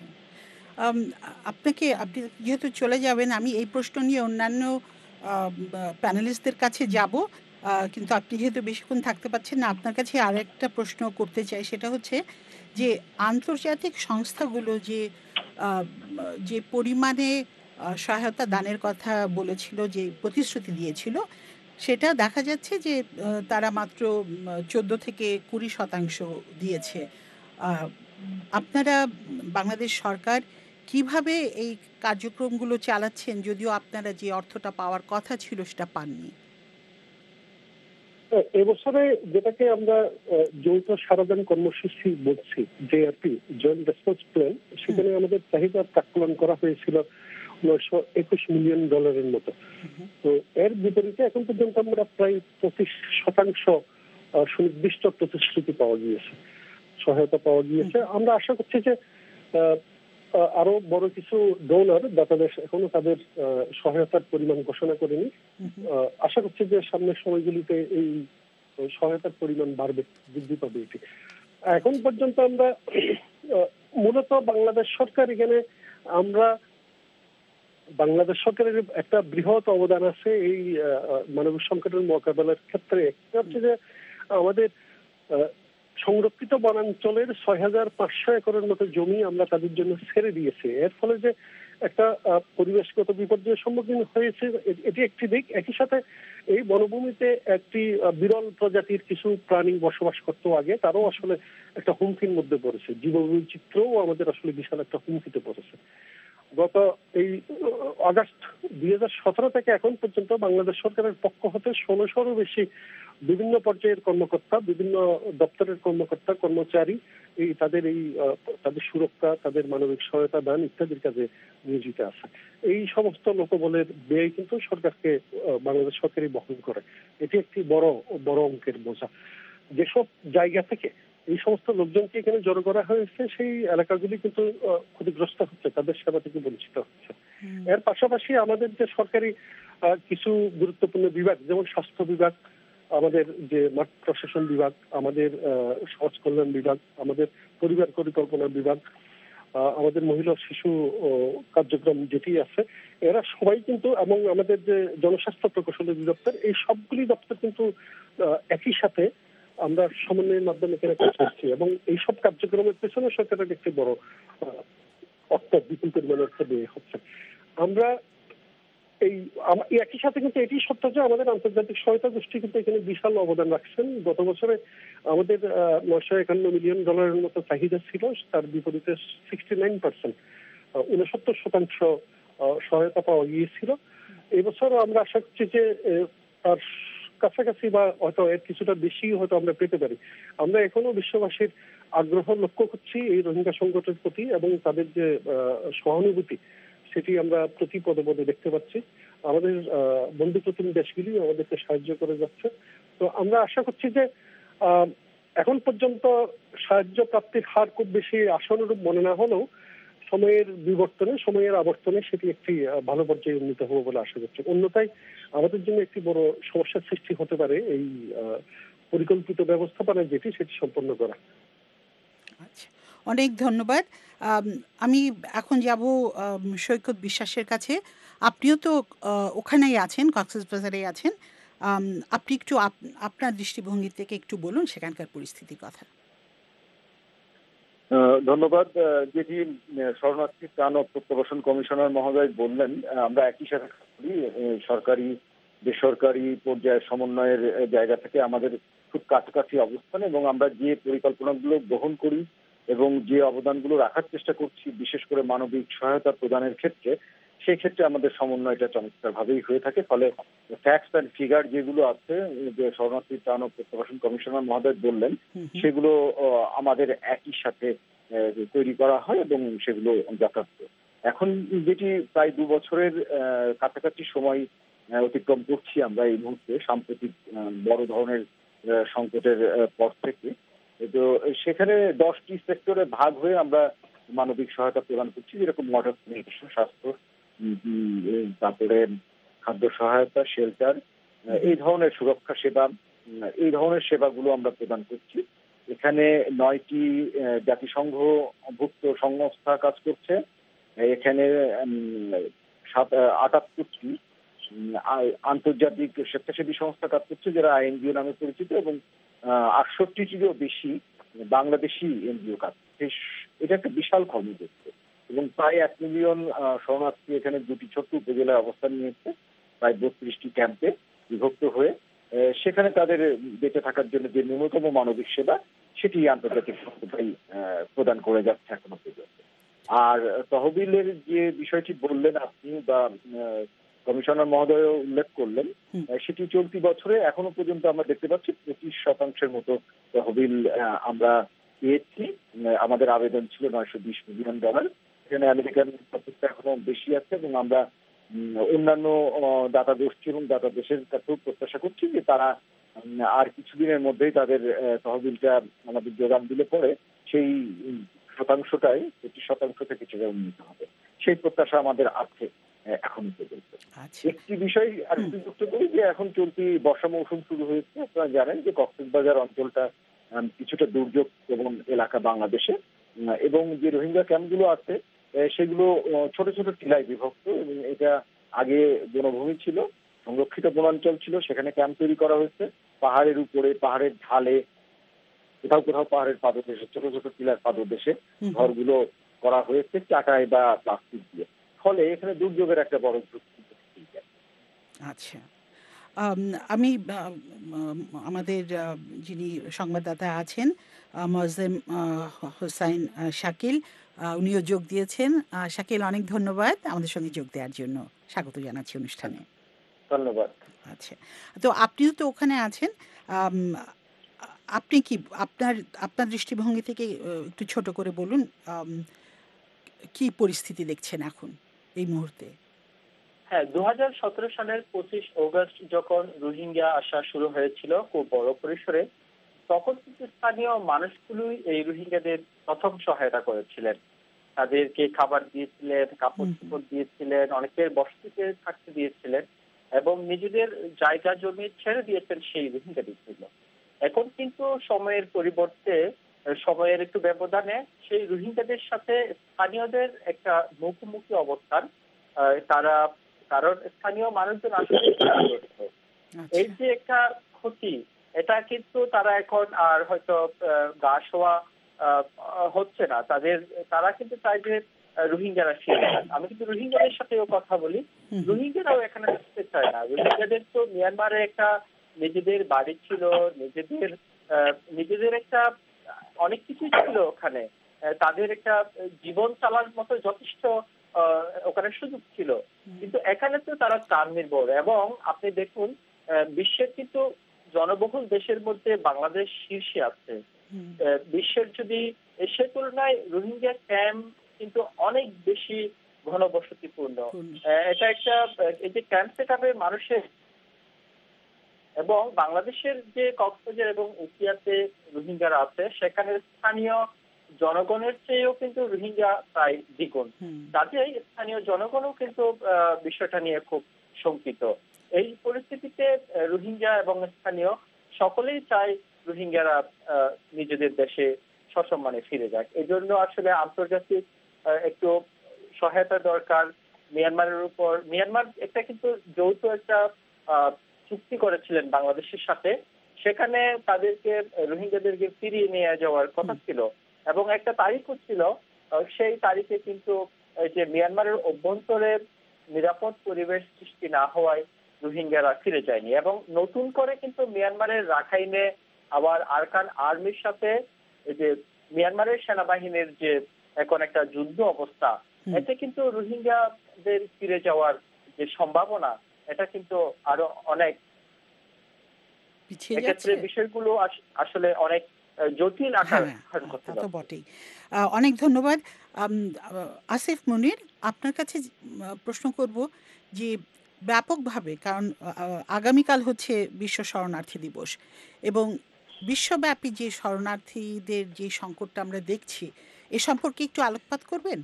আপনাকে, আপনি যেহেতু চলে যাবেন, আমি এই প্রশ্ন নিয়ে অন্যান্য প্যানেলিস্টদের কাছে যাব, কিন্তু আপনি যেহেতু বেশিক্ষণ থাকতে পারছেন না, আপনার কাছে আর একটা প্রশ্ন করতে চাই। সেটা হচ্ছে যে আন্তর্জাতিক সংস্থাগুলো যে যে পরিমাণে সহায়তা দানের কথা বলেছিল, যে প্রতিশ্রুতি দিয়েছিল, সেটা দেখা যাচ্ছে যে তারা মাত্র চোদ্দ থেকে কুড়ি শতাংশ দিয়েছে। আপনারা, বাংলাদেশ সরকার কিভাবে এই কার্যক্রমগুলো চালাচ্ছেন, যদিও আপনারা যে অর্থটা পাওয়ার কথা ছিল সেটা পাননি? এবছরে যেটাকে আমরা যৌথ সারাদান কর্মসূচি বলছি, জেআরপি, জয়েন্ট রেসপন্স প্ল্যান, সেখানে আমাদের চাহিদা প্রাক্কলন করা হয়েছিল নয়শো একুশ মিলিয়ন ডলারের মতো। তো এর বিপরীতে এখন পর্যন্ত আমরা প্রায় পঁচিশ শতাংশ সুনির্দিষ্ট প্রতিশ্রুতি পাওয়া গিয়েছে, সহায়তা পাওয়া গিয়েছে। আমরা আশা করছি যে আরো বড় কিছু ডোনার দাতাদেশ এখনো তাদের সহায়তার পরিমাণ ঘোষণা করেনি। আশা করছি যে সামনের সময়গুলিতে এই সহায়তার পরিমাণ বাড়বে, বৃদ্ধি পাবে। এটি এখন পর্যন্ত আমরা মূলত বাংলাদেশ সরকার, এখানে আমরা বাংলাদেশ সরকারের একটা বৃহৎ অবদান আছে এই মানবিক সংকটের মোকাবেলার ক্ষেত্রে। হচ্ছে যে আমাদের সংরক্ষিত বনাঞ্চলের ছয় হাজার পাঁচশো একরের মতো জমি আমরা তাদের জন্য ছেড়ে দিয়েছি। এর ফলে যে একটা পরিবেশগত বিপর্যয়ের সম্মুখীন হয়েছে, এটি একটি দিক। একই সাথে এই বনভূমিতে একটি বিরল প্রজাতির কিছু প্রাণী বসবাস করতো আগে, তারাও আসলে একটা হুমকির মধ্যে পড়েছে। জীববৈচিত্র্যও আমাদের আসলে বিশাল একটা হুমকিতে পড়েছে। গত এই আগস্ট দুই হাজার সতেরো থেকে এখন পর্যন্ত বাংলাদেশ সরকারের পক্ষ হতে ষোলোশোরও বেশি বিভিন্ন পর্যায়ের কর্মকর্তা, বিভিন্ন দপ্তরের কর্মকর্তা কর্মচারী এই তাদের এই তাদের সুরক্ষা, তাদের মানবিক সহায়তা দান ইত্যাদির কাজে নিয়োজিত আছে। এই সমস্ত লোকবলের ব্যয় কিন্তু সরকারকে, বাংলাদেশ সরকারই বহন করে। এটি একটি বড় বড় অঙ্কের বোঝা। যেসব জায়গা থেকে এই সমস্ত লোকজনকে এখানে জড়ো করা হয়েছে, সেই এলাকাগুলি কিন্তু ক্ষতিগ্রস্ত হচ্ছে, তাদের সেবা থেকে বঞ্চিত হচ্ছে। এর পাশাপাশি আমাদের যে সরকারি কিছু গুরুত্বপূর্ণ বিভাগ, যেমন স্বাস্থ্য বিভাগ, আমাদের যে মাঠ প্রশাসন বিভাগ, আমাদের সমাজ কল্যাণ বিভাগ, আমাদের পরিবার পরিকল্পনা বিভাগ, আমাদের মহিলা শিশু কার্যক্রম যেটি আছে, এরা সবাই কিন্তু, এবং আমাদের যে জনস্বাস্থ্য প্রকৌশলী দপ্তর, এই সবগুলি দপ্তর কিন্তু একই সাথে আমরা সমন্বয়ের মাধ্যমে এখানে কাজ করছি এবং এইসব কার্যক্রমের পেছনে সরকারের একটি বড় অর্থ, বিপুল পরিমাণ অর্থ দিয়ে হচ্ছে। আমরা এই একই সাথে কিন্তু এটি সত্য যে আমাদের আন্তর্জাতিক সহায়তা গোষ্ঠী কিন্তু এখানে বিশাল অবদান রাখছেন। গত বছরে আমাদের নয়শো একান্ন মিলিয়ন ডলারের মতো চাহিদা ছিল, তার বিপরীতে সিক্সটি নাইন পার্সেন্ট উনসত্তর শতাংশ সহায়তা পাওয়া গিয়েছিল। এবছরও আমরা আশা করছি যে তার কাছাকাছি বা হয়তো এর কিছুটা বেশি হয়তো আমরা পেতে পারি। আমরা এখনো বিশ্ববাসীর আগ্রহ লক্ষ্য করছি এই রোহিঙ্গা সংকটের প্রতি এবং তাদের যে সহানুভূতি সেটি আমরা প্রতি পদে পদে দেখতে পাচ্ছি। আমাদের বন্ধু প্রতিম দেশগুলি আমাদেরকে সাহায্য করে যাচ্ছে। তো আমরা আশা করছি যে এখন পর্যন্ত সাহায্য প্রাপ্তির হার খুব বেশি আশানুরূপ মনে না হলেও সময়ের বিবর্তনে, সময়ের আবর্তনে সেটি একটি ভালো পর্যায়ে উন্নীত হবে বলে আশা করছি। অন্যথায় আমাদের জন্য একটি বড় সমস্যার সৃষ্টি হতে পারে এই পরিকল্পিত ব্যবস্থাপনা যেটি সেটি সম্পন্ন করা। আচ্ছা, অনেক ধন্যবাদ। আমি এখন যাব সৈকত বিশ্বাসের কাছে। আপনিও তো ওখানেই আছেন, কক্সবাজারে আছেন। আপনি একটু আপনার দৃষ্টিভঙ্গি থেকে একটু বলুন সেখানকার পরিস্থিতির কথা। ধন্যবাদ। যেটি শরণার্থী ত্রাণ ও প্রত্যাবাসন কমিশনার মহোদয় বললেন, আমরা একই সাথে সরকারি বেসরকারি পর্যায়ে সমন্বয়ের জায়গা থেকে আমাদের খুব কাছাকাছি অবস্থান এবং আমরা যে পরিকল্পনাগুলো গ্রহণ করি এবং যে অবদানগুলো রাখার চেষ্টা করছি, বিশেষ করে মানবিক সহায়তা প্রদানের ক্ষেত্রে, সেই ক্ষেত্রে আমাদের সমন্বয়টা চমৎকারভাবেই হয়ে থাকে। ফলে ফ্যাক্টস অ্যান্ড ফিগার যেগুলো আছে যে শরণার্থী ত্রাণ ও প্রত্যাবাসন কমিশনার মহোদয় বললেন, সেগুলো আমাদের একই সাথে তৈরি করা হয় এবং সেগুলো যথার্থ। এখন যেটি প্রায় দু বছরের কাছাকাছি সময় অতিক্রম করছি আমরা এই মুহূর্তে সাম্প্রতিক বড় ধরনের সংকটের পর থেকে, তো সেখানে দশটি সেক্টরে ভাগ হয়ে আমরা মানবিক সহায়তা প্রদান করছি, যেরকম ওয়াটার স্যানিটেশন, স্বাস্থ্য, তারপরে খাদ্য সহায়তা, শেল্টার, এই ধরনের সুরক্ষা সেবা, এই ধরনের সেবাগুলো আমরা প্রদান করছি। এখানে নয়টি জাতিসংঘভুক্ত সংস্থা কাজ করছে, এখানে সাত আটাত্তরটি আন্তর্জাতিক স্বেচ্ছাসেবী সংস্থা কাজ করছে যারা আইএনজিও নামে পরিচিত, এবং আটষট্টিটিরও বেশি বাংলাদেশি এনজিও কাজ করছে। এটা একটা বিশাল কর্মক্ষেত্র এবং প্রায় এক মিলিয়ন শরণার্থী এখানে দুটি ছোট্ট উপজেলায় অবস্থান নিয়েছে, প্রায় বত্রিশটি ক্যাম্পে বিভক্ত হয়ে। সেখানে তাদের বেঁচে থাকার জন্য যে ন্যূনতম মানবিক সেবা সেটি আন্তর্জাতিক সংস্থাই প্রদান করে যাচ্ছে এখনো পর্যন্ত। আর তহবিলের যে বিষয়টি বললেন আপনি বা কমিশনার মহোদয় উল্লেখ করলেন, সেটি চলতি বছরে এখনো পর্যন্ত আমরা দেখতে পাচ্ছি পঁচিশ শতাংশের মতো তহবিল আমরা পেয়েছি। আমাদের আবেদন ছিল নয়শো বিশ মিলিয়ন ডলার, এখানে আমেরিকান প্রচেষ্টা এখনো বেশি আছে এবং আমরা অন্যান্য দাতা গোষ্ঠী এবং দাতা দেশের কাছেও প্রত্যাশা করছি যে তারা আর কিছুদিনের মধ্যেই তাদের তহবিলটা আমাদের যোগান দিলে পরে সেই শতাংশটাই পঁচিশ শতাংশ থেকে সেটা উন্নীত হবে, সেই প্রত্যাশা আমাদের আছে এখন পর্যন্ত। একটি বিষয় আর একটু যুক্ত করি যে এখন চলতি বর্ষা মৌসুম শুরু হয়েছে। আপনারা জানেন যে কক্সবাজার অঞ্চলটা কিছুটা দুর্যোগ এবং এলাকা বাংলাদেশে, এবং যে রোহিঙ্গা ক্যাম্পগুলো আছে সেগুলো ছোট ছোট টিলায় বিভক্ত এবং এটা আগে বনভূমি ছিল, সংরক্ষিত বনাঞ্চল ছিল, সেখানে ক্যাম্প তৈরি করা হয়েছে। পাহাড়ের উপরে, পাহাড়ের ঢালে, কোথাও কোথাও পাহাড়ের পাদদেশে, ছোট ছোট টিলার পাদদেশে ঘরগুলো করা হয়েছে চাটাই বা প্লাস্টিক দিয়ে। ফলে এখানে দুর্যোগের একটা বড় ঝুঁকি। আচ্ছা, আমি আমাদের যিনি সংবাদদাতা আছেন মোয়াজ্জেম হোসাইন শাকিল, উনিও যোগ দিয়েছেন। শাকিল, অনেক ধন্যবাদ আমাদের সঙ্গে যোগ দেওয়ার জন্য, স্বাগত জানাচ্ছি অনুষ্ঠানে। ধন্যবাদ। আচ্ছা, তো আপনিও তো ওখানে আছেন, আপনি কি আপনার আপনার দৃষ্টিভঙ্গি থেকে একটু ছোট করে বলুন কি পরিস্থিতি দেখছেন এখন এই মুহূর্তে? হ্যাঁ, দু হাজার সতেরো সালের পঁচিশ অগস্ট যখন রোহিঙ্গা আসা শুরু হয়েছিল খুব বড় পরিসরে, তখন কিন্তু স্থানীয় মানুষগুলোই এই রোহিঙ্গাদের প্রথম সহায়তা করেছিলেন। তাদেরকে খাবার দিয়েছিলেন, কাপড় চোপড় দিয়েছিলেন, অনেকের বসতিতে থাকতে দিয়েছিলেন এবং নিজেদের জায়গা জমি ছেড়ে দিয়েছেন সেই রোহিঙ্গাদের জন্য। এখন কিন্তু সময়ের পরিবর্তে, সময়ের একটু ব্যবধানে সেই রোহিঙ্গাদের সাথে স্থানীয়দের একটা মুখোমুখি অবস্থান। তারা, কারণ স্থানীয় মানুষজন আসলে এই যে একটা ক্ষতি এটা কিন্তু তারা এখন আর হয়তো গা শোয়া হচ্ছে না। তাদের তারা কিন্তু চায় যে রোহিঙ্গারা ফিরে যান। আমি কিন্তু রোহিঙ্গাদের সাথেও কথা বলি, রোহিঙ্গারাও এখানে থাকতে চায় না। রোহিঙ্গাদের তো মিয়ানমারে একটা নিজেদের বাড়ি ছিল, নিজেদের নিজেদের একটা অনেক কিছুই ছিল ওখানে, তাদের একটা জীবন চালার মতো যথেষ্ট ওখানে সুযোগ ছিল। কিন্তু এখানে তো তারা ত্রাণ নির্ভর। এবং আপনি দেখুন বিশ্বের কিন্তু জনবহুল দেশের মধ্যে বাংলাদেশ শীর্ষে আছে বিশ্বের। যদি সে তুলনায় রোহিঙ্গা ক্যাম্প কিন্তু অনেক বেশি ঘনবসতিপূর্ণ। এটা একটা এই যে ক্যাম্প সেটআপে মানুষের এবং বাংলাদেশের যে কক্সবাজার এবং উখিয়াতে রোহিঙ্গারা আছে সেখানে স্থানীয় জনগণের চেয়েও কিন্তু রোহিঙ্গা প্রায় দ্বিগুণ। কাজেই স্থানীয় জনগণও কিন্তু বিষয়টা নিয়ে খুব শঙ্কিত। এই পরিস্থিতিতে রোহিঙ্গা এবং স্থানীয় সকলেই চায় রোহিঙ্গারা নিজেদের দেশে সসম্মানে ফিরে যাক। এই জন্য আসলে আন্তর্জাতিক একটু সহায়তা দরকার মিয়ানমারের উপর। মিয়ানমার একটা কিন্তু যৌথ একটা চুক্তি করেছিলেন বাংলাদেশের সাথে, সেখানে তাদেরকে রোহিঙ্গাদেরকে ফিরিয়ে নিয়ে যাওয়ার কথা ছিল এবং একটা তারিখও ছিল। সেই তারিখে কিন্তু যে মিয়ানমারের অভ্যন্তরে নিরাপদ পরিবেশ সৃষ্টি না হওয়ায় রোহিঙ্গারা ফিরে যায়নি। এবং নতুন করে কিন্তু মিয়ানমারের রাখাইনে আবার আরকান আর্মির সাথে যে মিয়ানমারের সেনাবাহিনীর যে এখন একটা যুদ্ধ অবস্থা, এতে কিন্তু রোহিঙ্গাদের ফিরে যাওয়ার যে সম্ভাবনা এটা কিন্তু আরো অনেক এক্ষেত্রে বিষয়গুলো আসলে অনেক জটিল আকার ধারণ করতে পারে। বটেই। অনেক ধন্যবাদ আসিফ মুনির। আপনার কাছে প্রশ্ন করব যে ব্যাপকভাবে, কারণ আগামীকাল হচ্ছে বিশ্ব শরণার্থী দিবস এবং বিশ্বব্যাপী যে শরণার্থীদের যে সংকটটা আমরা দেখছি এ সম্পর্কে একটু আলোকপাত করবেন?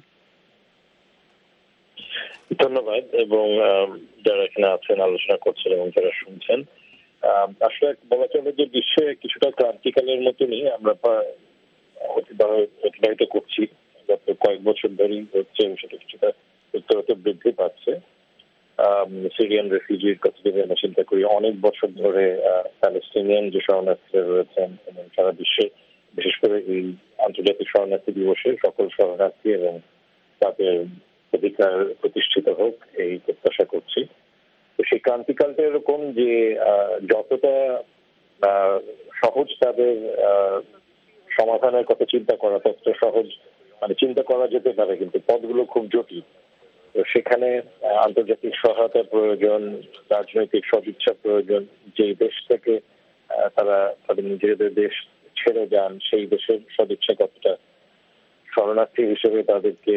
ধন্যবাদ। এবং যারা এখানে আছেন আলোচনা করছেন এবং যারা শুনছেন, আসলে বলা চলে যে বিশ্বে কিছুটা ক্রান্তিকালের মতনই আমরা অতিবাহিত করছি। গত কয়েক বছর ধরেই হচ্ছে সেটা কিছুটা উত্তরোত্তর বৃদ্ধি পাচ্ছে। সিরিয়ান রেফিউজির কথা যদি আমরা চিন্তা করি, অনেক বছর ধরে প্যালেস্টিনিয়ান যে শরণার্থীরা রয়েছেন এবং সারা বিশ্বে বিশেষ করে এই আন্তর্জাতিক শরণার্থী দিবসে সকল শরণার্থী এবং তাদের অধিকার প্রতিষ্ঠিত হোক এই প্রত্যাশা করছি। তো সেই ক্রান্তিকালটা এরকম যে যতটা সহজ তাদের সমাধানের কথা চিন্তা করা, ততটা সহজ মানে চিন্তা করা যেতে পারে, কিন্তু পথগুলো খুব জটিল। তো সেখানে আন্তর্জাতিক সহায়তা প্রয়োজন, রাজনৈতিক সদিচ্ছা প্রয়োজন। যে দেশ থেকে তারা তাদের নিজেদের দেশ ছেড়ে যান সেই দেশের সদিচ্ছা কতটা, শরণার্থী হিসেবে তাদেরকে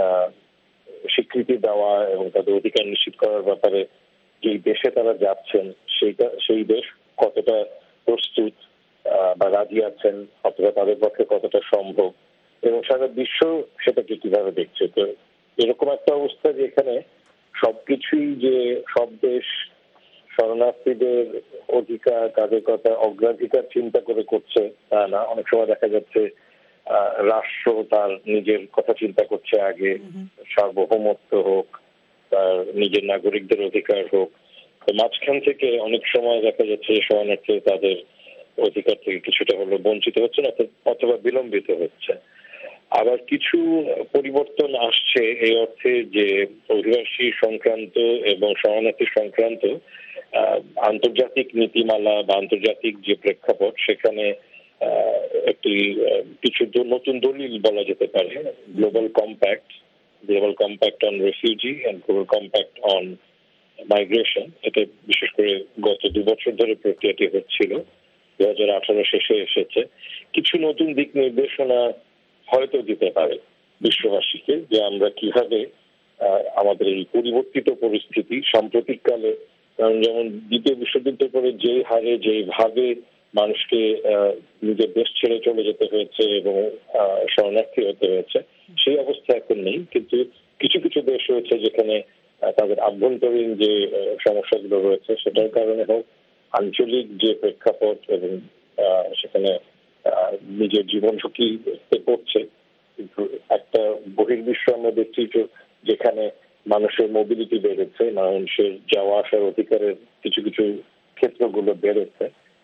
স্বীকৃতি দেওয়া এবং তাদের অধিকার নিশ্চিত করার ব্যাপারে যে দেশে তারা যাচ্ছেন সেইটা সেই দেশ কতটা প্রস্তুত বা রাজি আছেন, অথবা তাদের পক্ষে কতটা সম্ভব, এবং সারা বিশ্ব সেটাকে কিভাবে দেখছে। তো এরকম একটা অবস্থা যেখানে সবকিছুই যে সব দেশ শরণার্থীদের অধিকার, তাদের কথা অগ্রাধিকার চিন্তা করে করছে তা না। অনেক সময় দেখা যাচ্ছে রাষ্ট্র তার নিজের কথা চিন্তা করছে আগে, সার্বভৌমত্ব হোক, তার নিজের নাগরিকদের অধিকার হোক। তো মাঝখান থেকে অনেক সময় দেখা যাচ্ছে শরণার্থী তাদের অধিকার থেকে কিছুটা হলো বঞ্চিত হচ্ছে না, অথবা বিলম্বিত হচ্ছে। আবার কিছু পরিবর্তন আসছে এই অর্থে যে অভিবাসী সংক্রান্ত এবং শরণার্থী সংক্রান্ত আন্তর্জাতিক নীতিমালা বা আন্তর্জাতিক যে প্রেক্ষাপট, সেখানে একটি কিছু নতুন দলিল বলা যেতে পারে। Global compact, global compact on refugee and global compact on migration, এটা বিশেষ করে গত দু বছর ধরে প্রক্রিয়াটি হচ্ছিল, দু হাজার আঠারো শেষে এসেছে। কিছু নতুন দিক নির্দেশনা হয়তো দিতে পারে বিশ্ববাসীকে যে আমরা কিভাবে আমাদের এই পরিবর্তিত পরিস্থিতি সাম্প্রতিককালে, কারণ যেমন দ্বিতীয় বিশ্বযুদ্ধের পরে যে হারে যেভাবে মানুষকে নিজের দেশ ছেড়ে চলে যেতে হয়েছে এবং শরণার্থী হতে হয়েছে, সেই অবস্থা এখন নেই। কিন্তু কিছু কিছু দেশ রয়েছে যেখানে তাদের আভ্যন্তরীণ যে সমস্যাগুলো রয়েছে সেটার কারণে হোক, আঞ্চলিক যে প্রেক্ষাপট এবং সেখানে নিজের জীবন ঝুঁকিতে পড়ছে। কিন্তু একটা বহির্বিশ্ব আমরা দেখছি যেখানে মানুষের মোবিলিটি বেড়েছে, মানুষের যাওয়া আসার অধিকারের কিছু কিছু ক্ষেত্রগুলো বেড়েছে,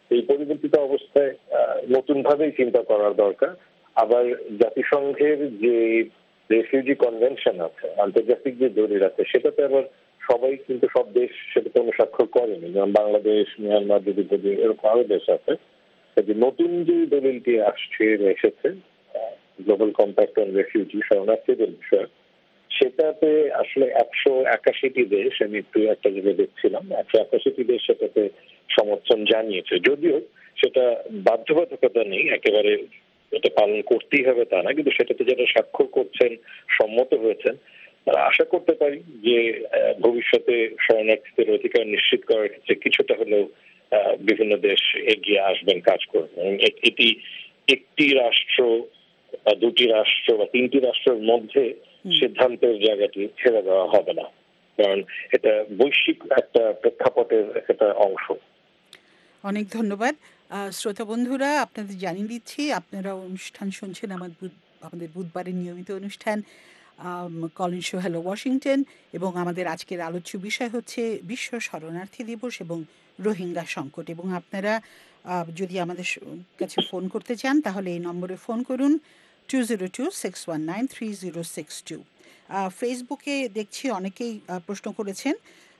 এই পরিবর্তিত অবস্থায় নতুন ভাবেই চিন্তা করার দরকার। আবার জাতিসংঘের যে রেফিউজি কনভেনশন আছে, আন্তর্জাতিক যে দলিল আছে, সেটাতে আবার সবাই কিন্তু সব দেশ সেটাতে অনুস্বাক্ষর করেনি। যেমন বাংলাদেশ, মিয়ানমার, যদি যদি এরকম আরো দেশ আছে। নতুন যে দলিলটি আসছে এসেছে, গ্লোবাল কম্প্যাক্ট অন রেফিউজি, শরণার্থীদের বিষয়, সেটাতে আসলে একশো একাশিটি দেশ, আমি একটু একটা জায়গায় দেখছিলাম, একশো একাশিটি দেশ সেটাতে সমর্থন জানিয়েছে। যদিও সেটা বাধ্যবাধকতা নেই, একেবারে এটা পালন করতেই হবে তা না, কিন্তু সেটাতে যারা স্বাক্ষর করছেন, সম্মত হয়েছেন, তারা আশা করতে পারি যে ভবিষ্যতে শরণার্থীদের অধিকার নিশ্চিত করার ক্ষেত্রে কিছুটা হলেও বিভিন্ন দেশ এগিয়ে আসবেন, কাজ করবেন। এটি একটি রাষ্ট্র বা দুটি রাষ্ট্র বা তিনটি রাষ্ট্রের মধ্যে সিদ্ধান্তের জায়গাটি ছেড়ে দেওয়া হবে না, কারণ এটা বৈশ্বিক একটা প্রেক্ষাপটের একটা অংশ। অনেক ধন্যবাদ শ্রোতা বন্ধুরা, আপনাদের জানিয়ে দিচ্ছি আপনারা অনুষ্ঠান শুনছেন আমাদের আমাদের বুধবারের নিয়মিত অনুষ্ঠান কলিন শো হ্যালো ওয়াশিংটন, এবং আমাদের আজকের আলোচ্য বিষয় হচ্ছে বিশ্ব শরণার্থী দিবস এবং রোহিঙ্গা সংকট। এবং আপনারা যদি আমাদের কাছে ফোন করতে চান তাহলে এই নম্বরে ফোন করুন, two zero two six one nine three zero six two. ফেসবুকে দেখছি অনেকেই প্রশ্ন করেছেন।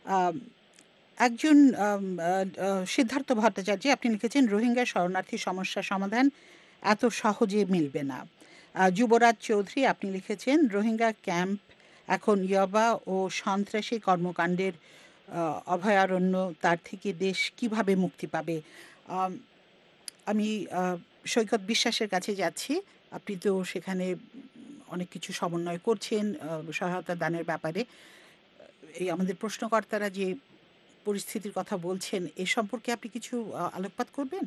একজন সিদ্ধার্থ ভট্টাচার্য আপনি লিখেছেন, রোহিঙ্গা শরণার্থী সমস্যা সমাধান এত সহজে মিলবে না। যুবরাজ চৌধুরী আপনি লিখেছেন, রোহিঙ্গা ক্যাম্প এখন ইয়াবা ও সন্ত্রাসী কর্মকাণ্ডের অভয়ারণ্য, তার থেকে দেশ কিভাবে মুক্তি পাবে। আমি সৈকত বিশ্বাসের কাছে যাচ্ছি, আপনি তো সেখানে অনেক কিছু সমন্বয় করছেন সহায়তা দানের ব্যাপারে। এই আমাদের প্রশ্নকর্তারা যে পরিস্থিতির কথা বলছেন এ সম্পর্কে আপনি কিছু আলোকপাত করবেন?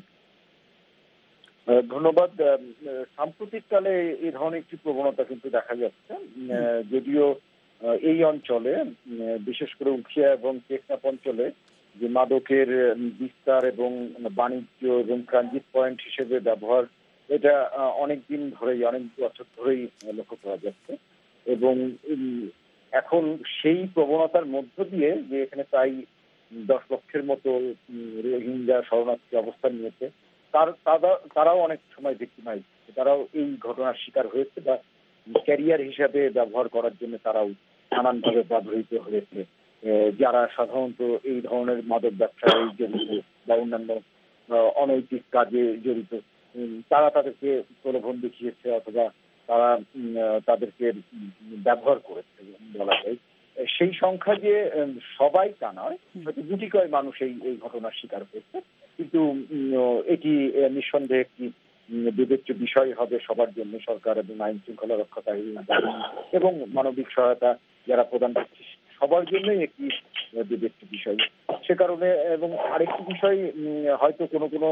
ধন্যবাদ। সাম্প্রতিককালে এই ধরনের একটি প্রবণতা কিন্তু দেখা যাচ্ছে, যদিও এই অঞ্চলে বিশেষ করে উখিয়া এবং টেকনাফ অঞ্চলে যে মাদকের বিস্তার এবং বাণিজ্য এবং ট্রানজিট পয়েন্ট হিসেবে ব্যবহার, এটা অনেক দিন ধরেই, অনেক বছর ধরেই লক্ষ্য করা যাচ্ছে। এবং এখন সেই প্রবণতার মধ্য দিয়ে যে এখানে প্রায় দশ লক্ষের মতো রোহিঙ্গা শরণার্থী অবস্থান নিয়েছে, তার তারাও অনেক সময় ভিক্টিমাইজ, তারাও এই ঘটনার শিকার হয়েছে বা ক্যারিয়ার হিসাবে ব্যবহার করার জন্য তারাও নানানভাবে ব্যবহৃত হয়েছে। যারা সাধারণত এই ধরনের মাদক ব্যবসায় জড়িত বা অন্যান্য অনৈতিক কাজে জড়িত, তারা তাদেরকে প্রলোভন দেখিয়েছে অথবা তারা তাদেরকে ব্যবহার করেছে বলা যায়। সেই সংখ্যা যে সবাই তা নয়, হয়তো গুটি কয়েক মানুষ এই এই ঘটনার শিকার হয়েছে, কিন্তু এটি নিঃসন্দেহে একটি বিবেচ্য বিষয় হবে সবার জন্য। সরকার এবং আইন শৃঙ্খলা রক্ষাকারী এবং মানবিক সহায়তা যারা প্রদান করছে সবার জন্যই একটি বিবেচ্য বিষয়। সে কারণে এবং আরেকটি বিষয় হয়তো কোনো কোনো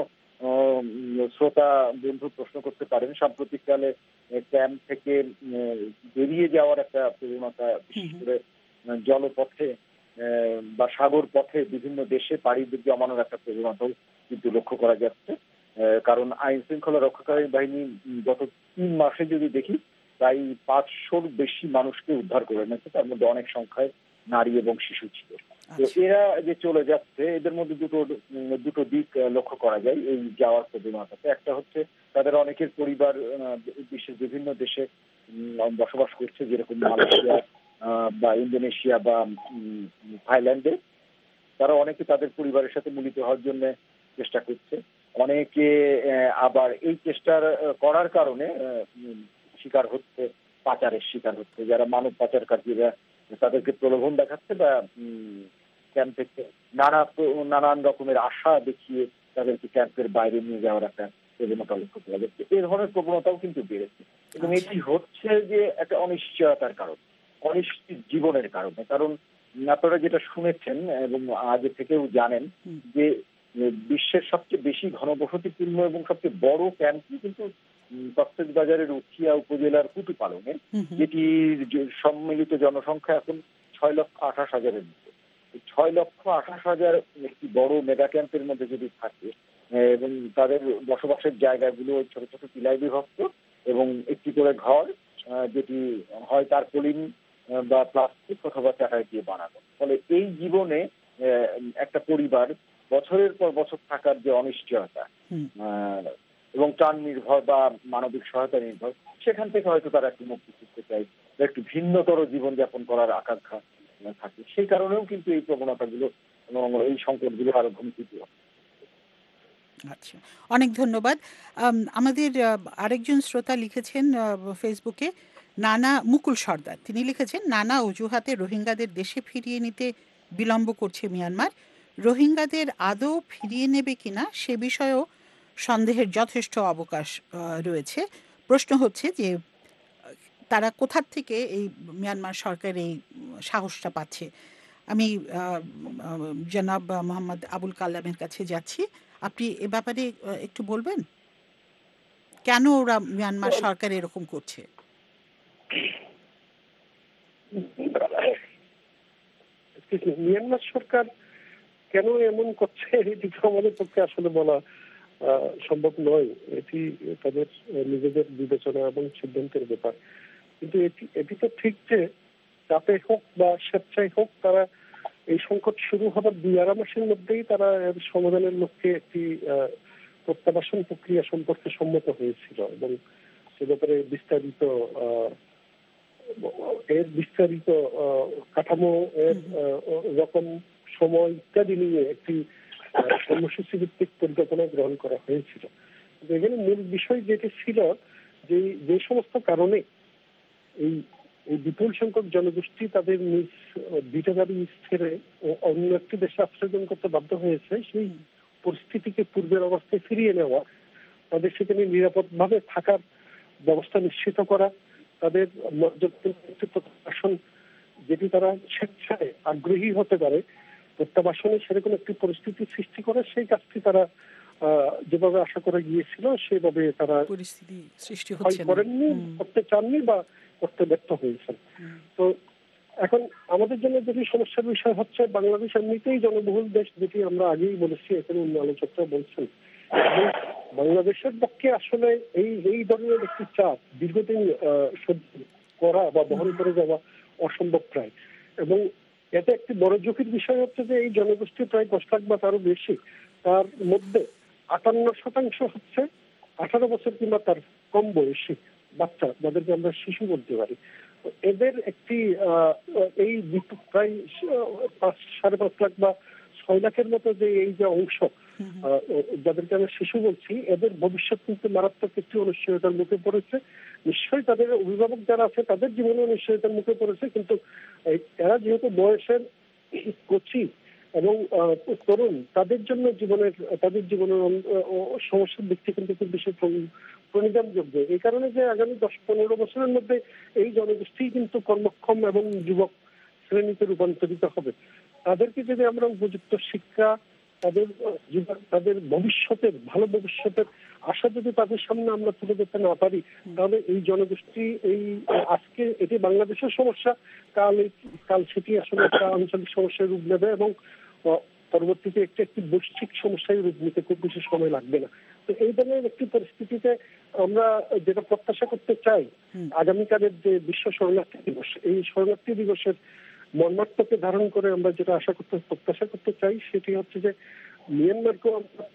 শ্রোতা বন্ধু প্রশ্ন করতে পারেন, সাম্প্রতিককালে ক্যাম্প থেকে বেরিয়ে যাওয়ার একটা প্রবণতা, বিশেষ করে জলপথে বা সাগর পথে বিভিন্ন দেশে পাড়ি জমানোর একটা প্রবণতাও কিন্তু লক্ষ্য করা যাচ্ছে। কারণ আইন শৃঙ্খলা রক্ষাকারী বাহিনী গত তিন মাসে যদি দেখি প্রায় পাঁচশোর বেশি মানুষকে উদ্ধার করে এনেছে, তার মধ্যে অনেক সংখ্যায় নারী এবং শিশু ছিল। তো এরা যে চলে যাচ্ছে, এদের মধ্যে দুটো দুটো দিক লক্ষ্য করা যায় এই যাওয়ার প্রবণতাতে। একটা হচ্ছে তাদের অনেকের পরিবার বিশ্বের বিভিন্ন দেশে বসবাস করছে, যেরকম মালয়েশিয়া বা ইন্দোনেশিয়া বা থাইল্যান্ডে। তারা অনেকে তাদের পরিবারের সাথে মিলিত হওয়ার জন্য চেষ্টা করছে। অনেকে আবার এই চেষ্টার করার কারণে শিকার হচ্ছে, পাচারের শিকার হচ্ছে। যারা মানব পাচারকারীরা তাদেরকে প্রলোভন দেখাচ্ছে বা ক্যাম্প থেকে নানা নানান রকমের আশা দেখিয়ে তাদেরকে ক্যাম্পের বাইরে নিয়ে যাওয়ার একটা প্রবণতা লক্ষ্য করা যাচ্ছে। এই ধরনের প্রবণতাও কিন্তু বেড়েছে এবং এটি হচ্ছে যে একটা অনিশ্চয়তার কারণ, অনিশ্চিত জীবনের কারণে। কারণ আপনারা যেটা শুনেছেন এবং আগে থেকেও জানেন যে বিশ্বের সবচেয়ে বেশি ঘনবসতিপূর্ণ এবং সবচেয়ে বড় ক্যাম্পটি কিন্তু কক্সবাজারের উখিয়া উপজেলার কুতুপালংয়ে, যেটির সম্মিলিত জনসংখ্যা এখন ছয় লক্ষ আঠাশ হাজারের মতো। ছয় লক্ষ আঠাশ হাজার একটি বড় মেগা ক্যাম্পের মধ্যে যদি থাকে এবং তাদের বসবাসের জায়গাগুলো ছোট ছোট টিলায় বিভক্ত এবং একটি করে ঘর, যেটি হয় তার পলিন বা প্লাস্টিক অথবা চাটাই দিয়ে বানানো, ফলে এই জীবনে একটা পরিবার বছরের পর বছর থাকার যে অনিশ্চয়তা আহ, এবং ত্রাণ নির্ভর বা মানবিক সহায়তা নির্ভর, সেখান থেকে হয়তো তারা একটু মুক্তি খুঁজতে চায় বা একটু ভিন্নতর জীবনযাপন করার আকাঙ্ক্ষা আহ, থাকে। সেই কারণেও কিন্তু এই প্রবণতাগুলো এবং এই সংকটগুলো আরো ঘনীভূত হয়। আচ্ছা, অনেক ধন্যবাদ। আম, আমাদের আহ, আরেকজন শ্রোতা লিখেছেন আহ, ফেসবুকে, নানা মুকুল সর্দার। তিনি লিখেছেন, নানা অজুহাতে রোহিঙ্গাদের দেশে ফিরিয়ে নিতে বিলম্ব করছে মিয়ানমার। রোহিঙ্গাদের আদৌ ফিরিয়ে নেবে কিনা সে বিষয়েও সন্দেহের যথেষ্ট অবকাশ আহ, রয়েছে। প্রশ্ন হচ্ছে যে তারা কোথার থেকে এই মিয়ানমার সরকার এই সাহসটা পাচ্ছে। আমি আহ, আহ, জনাব মোহাম্মদ আবুল কালামের কাছে যাচ্ছি। আপনি এ ব্যাপারে আহ, একটু বলবেন কেন ওরা মিয়ানমার সরকার এরকম করছে? মিয়ানমার সরকার কেন এমন করছে এটি তো আমাদের পক্ষে আসলে বলা আহ, সম্ভব নয়। এটি তাদের নিজেদের বিবেচনা এবং সিদ্ধান্তের ব্যাপার। কিন্তু এটি এটি তো ঠিক যে চাপে হোক বা স্বেচ্ছায় হোক, তারা এই সংকট শুরু হবার দুই আড়াই মাসের মধ্যেই তারা এর সমাধানের লক্ষ্যে একটি আহ, প্রত্যাবাসন প্রক্রিয়া সম্পর্কে সম্মত হয়েছিল এবং সে ব্যাপারে বিস্তারিত আহ, এর বিস্তারিত আহ, কাঠামো, এর আহ, রকম সময় ইত্যাদি নিয়ে একটি আহ, কর্মসূচি ভিত্তিক পরিকল্পনা গ্রহণ করা হয়েছিল। এখানে মূল বিষয় যেটি ছিল যে যে সমস্ত কারণে এই এই বিপুল সংখ্যক জনগোষ্ঠী তাদের নিজ ভিটাবাড়ি ছেড়ে অন্য একটি দেশে আশ্রয় গ্রহণ করতে বাধ্য হয়েছে, সেই পরিস্থিতিকে পূর্বের অবস্থায় ফিরিয়ে নেওয়া, তাদের সেখানে নিরাপদভাবে থাকার ব্যবস্থা নিশ্চিত করা, তাদের প্রত্যাবাসন যেটি তারা স্বেচ্ছায় আগ্রহী হতে পারে প্রত্যাবাসনে সেরকম একটি পরিস্থিতি সৃষ্টি করে, সেই কাজটি তারা আহ, যেভাবে আশা করে গিয়েছিল সেভাবে তারা পরিস্থিতি সৃষ্টি হয় হচ্ছে না। করেননি, করতে চাননি বা করতে ব্যর্থ হয়েছেন। তো এখন আমাদের জন্য যেটি সমস্যার বিষয় হচ্ছে, বাংলাদেশ এমনিতেই জনবহুল দেশ, যেটি আমরা আগেই বলেছি, এখানে অন্য আলোচকরা বলছেন। এবং বাংলাদেশের পক্ষে আসলে এই এই ধরনের একটি চাপ দীর্ঘদিন আহ, সহ্য করা বা বহন করে যাওয়া অসম্ভব প্রায়। এবং এতে একটি বড় ঝুঁকির বিষয় হচ্ছে যে এই জনগোষ্ঠী প্রায় দশ লাখ বা তারও বেশি, তার মধ্যে আটান্ন শতাংশ হচ্ছে আঠারো বছর কিংবা তার কম বয়সী বাচ্চা, যাদেরকে আমরা শিশু বলতে পারি। এদের একটি আহ, এই প্রায় পাঁচ সাড়ে পাঁচ লাখ বা ছয় লাখের মতো যে এই যে অংশ আহ, যাদেরকে আমরা শিশু বলছি, এদের ভবিষ্যৎ কিন্তু মারাত্মক একটি অনিশ্চয়তার মুখে পড়েছে। নিশ্চয়ই তাদের অভিভাবক যারা আছে তাদের জীবনে অনিশ্চয়তার মুখে পড়েছে, কিন্তু এরা যেহেতু বয়সের কচি এবং তরুণ, তাদের জন্য জীবনের তাদের জীবনের সমস্যার দিকটি কিন্তু খুব বেশি প্রণিধানযোগ্য। এই কারণে যে আগামী দশ পনেরো বছরের মধ্যে এই জনগোষ্ঠী কিন্তু কর্মক্ষম এবং যুবক শ্রেণীতে রূপান্তরিত হবে। তাদেরকে যদি আমরা উপযুক্ত শিক্ষা, তাদের তাদের ভবিষ্যতের ভালো ভবিষ্যতের আশা যদি তাদের সামনে আমরা তুলে ধরতে না পারি, তাহলে এই জনগোষ্ঠী এই আজকে এটি বাংলাদেশের সমস্যা, কাল কাল সেটি আসলে একটা আঞ্চলিক সমস্যায় রূপ নেবে এবং পরবর্তীতে একটি একটি বৈশ্বিক সমস্যায় রূপ নিতে খুব বেশি সময় লাগবে না। তো এই ধরনের একটি পরিস্থিতিতে আমরা যেটা প্রত্যাশা করতে চাই, আগামীকালের যে বিশ্ব শরণার্থী দিবস, এই শরণার্থী দিবসের মর্মার্থকে ধারণ করে আমরা যেটা আশা করতে প্রত্যাশা করতে চাই সেটি হচ্ছে যে মিয়ানমারকেও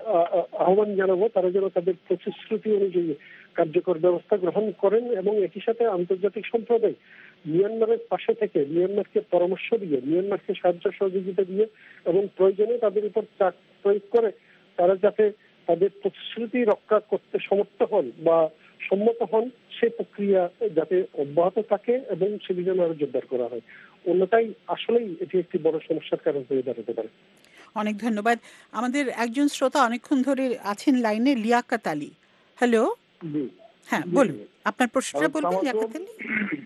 আহ্বান জানাবো তারা যেন তাদের প্রতিশ্রুতি অনুযায়ী কার্যকর ব্যবস্থা গ্রহণ করেন এবং একই সাথে আন্তর্জাতিক সম্প্রদায় মিয়ানমারের পাশে থেকে মিয়ানমারকে পরামর্শ দিয়ে, মিয়ানমারকে সাহায্য সহযোগিতা দিয়ে এবং প্রয়োজনে তাদের উপর চাপ প্রয়োগ করে তারা যাতে তাদের প্রতিশ্রুতি রক্ষা করতে সমর্থ হন বা সম্মত হন, সেই প্রক্রিয়া যাতে অব্যাহত থাকে এবং সেটি যেন আরো জোরদার করা হয়। অন্যথায় আসলেই এটি একটি বড় সমস্যার কারণ হয়ে দাঁড়াতে পারে। অনেক ধন্যবাদ। আমাদের একজন শ্রোতা অনেকক্ষণ ধরে আছেন লাইনে, লিয়াকত আলী। হ্যালো, হ্যাঁ বলুন আপনার প্রশ্নটা বলবেন। লিয়াকত আলী,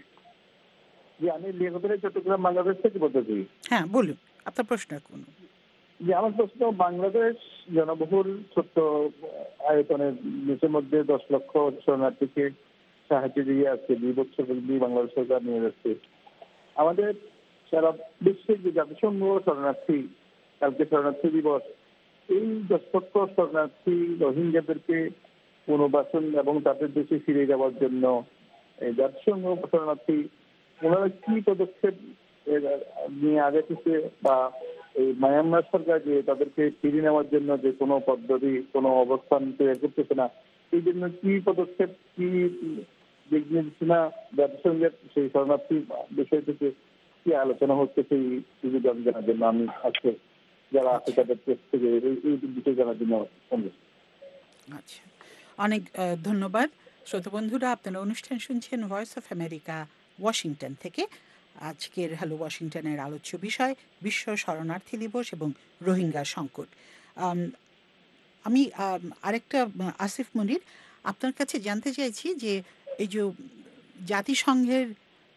জি আমি লিয়াকত আলী চট্টগ্রাম বাংলাদেশ থেকে বলতেছি। হ্যাঁ বলুন আপনার প্রশ্ন। কোন যে আমার প্রশ্ন, বাংলাদেশ জনবহুল ছোট্ট আয়তনের দেশের মধ্যে দশ লক্ষ শরণার্থীকে সাহায্য দিয়ে আজকে দুই বছর বাংলাদেশ সরকার নিয়ে যাচ্ছে। আমাদের সারা বিশ্বের যে জাতিসংঘ শরণার্থী, কালকে শরণার্থী দিবস, এই দশ লক্ষ শরণার্থী রোহিঙ্গাদেরকে পুনর্বাসন এবং তাদের দেশে ফিরে যাওয়ার জন্য জাতিসংঘ শরণার্থী ওনারা কি পদক্ষেপ নিয়ে আগেছে বা এই মায়ানমার সরকার যে তাদেরকে ফিরিয়ে নেওয়ার জন্য যে কোনো পদ্ধতি, কোনো অবস্থান তৈরি করতেছে না, এই জন্য কি পদক্ষেপ, কি দিক নির্দেশনা জাতিসংঘের সেই শরণার্থী বিষয় থেকে কি আলোচনা হচ্ছে সেই সুবিধা জানার জন্য আমি আজকে যারা আছে তাদের কাছ থেকে এই বিষয়ে জানার জন্য অনুরোধ। আচ্ছা, অনেক আহ, ধন্যবাদ শ্রোতা বন্ধুরা। আপনারা অনুষ্ঠান শুনছেন ভয়েস অফ আমেরিকা ওয়াশিংটন থেকে। আজকের হ্যালো ওয়াশিংটনের আলোচ্য বিষয় বিশ্ব শরণার্থী দিবস এবং রোহিঙ্গা সংকট। আম, আমি আম, আরেকটা আহ, আসিফ মনির, আপনার কাছে জানতে চাইছি যে এই যে জাতিসংঘের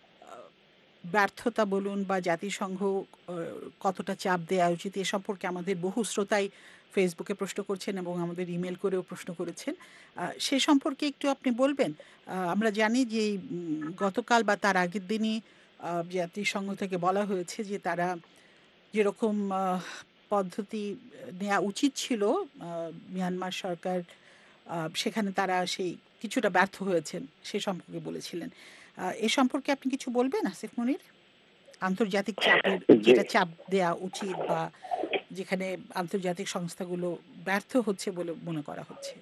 ব্যর্থতা বলুন বা জাতিসংঘ আহ, কতটা চাপ দেওয়া উচিত এ সম্পর্কে আমাদের বহু শ্রোতাই ফেসবুকে প্রশ্ন করছেন এবং আমাদের ইমেল করেও প্রশ্ন করেছেন। আহ, সে সম্পর্কে একটু আপনি বলবেন। আহ, আমরা জানি যে উম, গতকাল বা তার আগের দিনই আহ, জাতিসংঘ থেকে বলা হয়েছে যে তারা যেরকম আহ, পদ্ধতি নেওয়া উচিত ছিল আহ, মিয়ানমার সরকার, আহ, সেখানে তারা সেই কিছুটা ব্যর্থ হয়েছেন সে সম্পর্কে বলেছিলেন। আহ, এ সম্পর্কে আপনি কিছু বলবেন আসিফ মনির? আন্তর্জাতিক চাপের যেটা চাপ দেওয়া উচিত বা যেখানে আন্তর্জাতিক সংস্থাগুলো ব্যর্থ হচ্ছে বলে মনে করা হচ্ছে।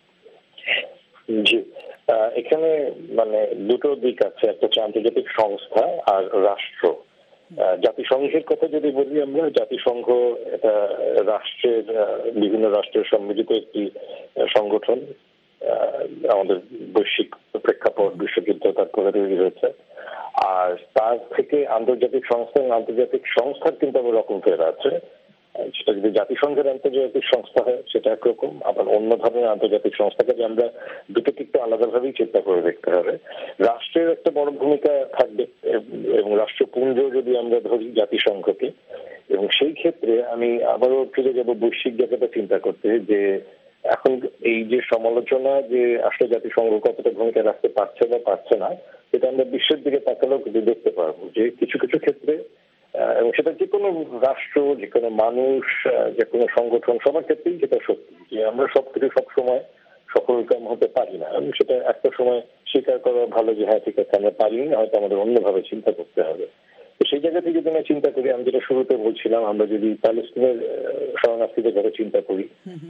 জি, আহ, এখানে মানে দুটো দিক আছে, একটা হচ্ছে আন্তর্জাতিক সংস্থা আর রাষ্ট্র। আহ, জাতিসংঘের কথা যদি বলি আমরা, জাতিসংঘ এটা রাষ্ট্রের আহ, বিভিন্ন রাষ্ট্রের সম্মিলিত একটি আহ, সংগঠন। আহ, আমাদের বৈশ্বিক প্রেক্ষাপট, বিশ্বযুদ্ধ তারপরে তৈরি হয়েছে। আর তার থেকে আন্তর্জাতিক সংস্থা এবং আন্তর্জাতিক সংস্থার কিন্তু আবার রকম ফের আছে। সেটা যদি জাতিসংঘের আন্তর্জাতিক সংস্থা হয় সেটা একরকম, আবার অন্য ধরনের আন্তর্জাতিক সংস্থাকে যে আমরা দুটোকে একটু আলাদাভাবেই চিন্তা করে দেখতে হবে। রাষ্ট্রের একটা বড় ভূমিকা থাকবে এবং রাষ্ট্রপুঞ্জ যদি আমরা ধরি জাতিসংঘকে, এবং সেই ক্ষেত্রে আমি আবারও ফিরে যাব বৈশ্বিক জায়গাটা চিন্তা করতে, যে এখন এই যে সমালোচনা যে আসলে জাতিসংঘ কতটা ভূমিকা রাখতে পারছে বা পারছে না, এটা আমরা বিশ্বের দিকে তাকালেও কিন্তু দেখতে পারবো যে কিছু কিছু ক্ষেত্রে, এবং সেটা যে কোনো রাষ্ট্র, যে কোনো মানুষ, যে কোনো সংগঠন, সবার ক্ষেত্রেই যেটা সত্যি যে আমরা সব কিছু সবসময় সফলকাম হতে পারি না। এবং সেটা একটা সময় স্বীকার করা ভালো যে হ্যাঁ ঠিক আছে আমরা পারিনি, হয়তো আমাদের অন্যভাবে চিন্তা করতে হবে। তো সেই জায়গা থেকে যদি আমরা চিন্তা করি, আমি যেটা শুরুতে বলছিলাম, আমরা যদি প্যালেস্টিনের শরণার্থীদের কথা চিন্তা করি,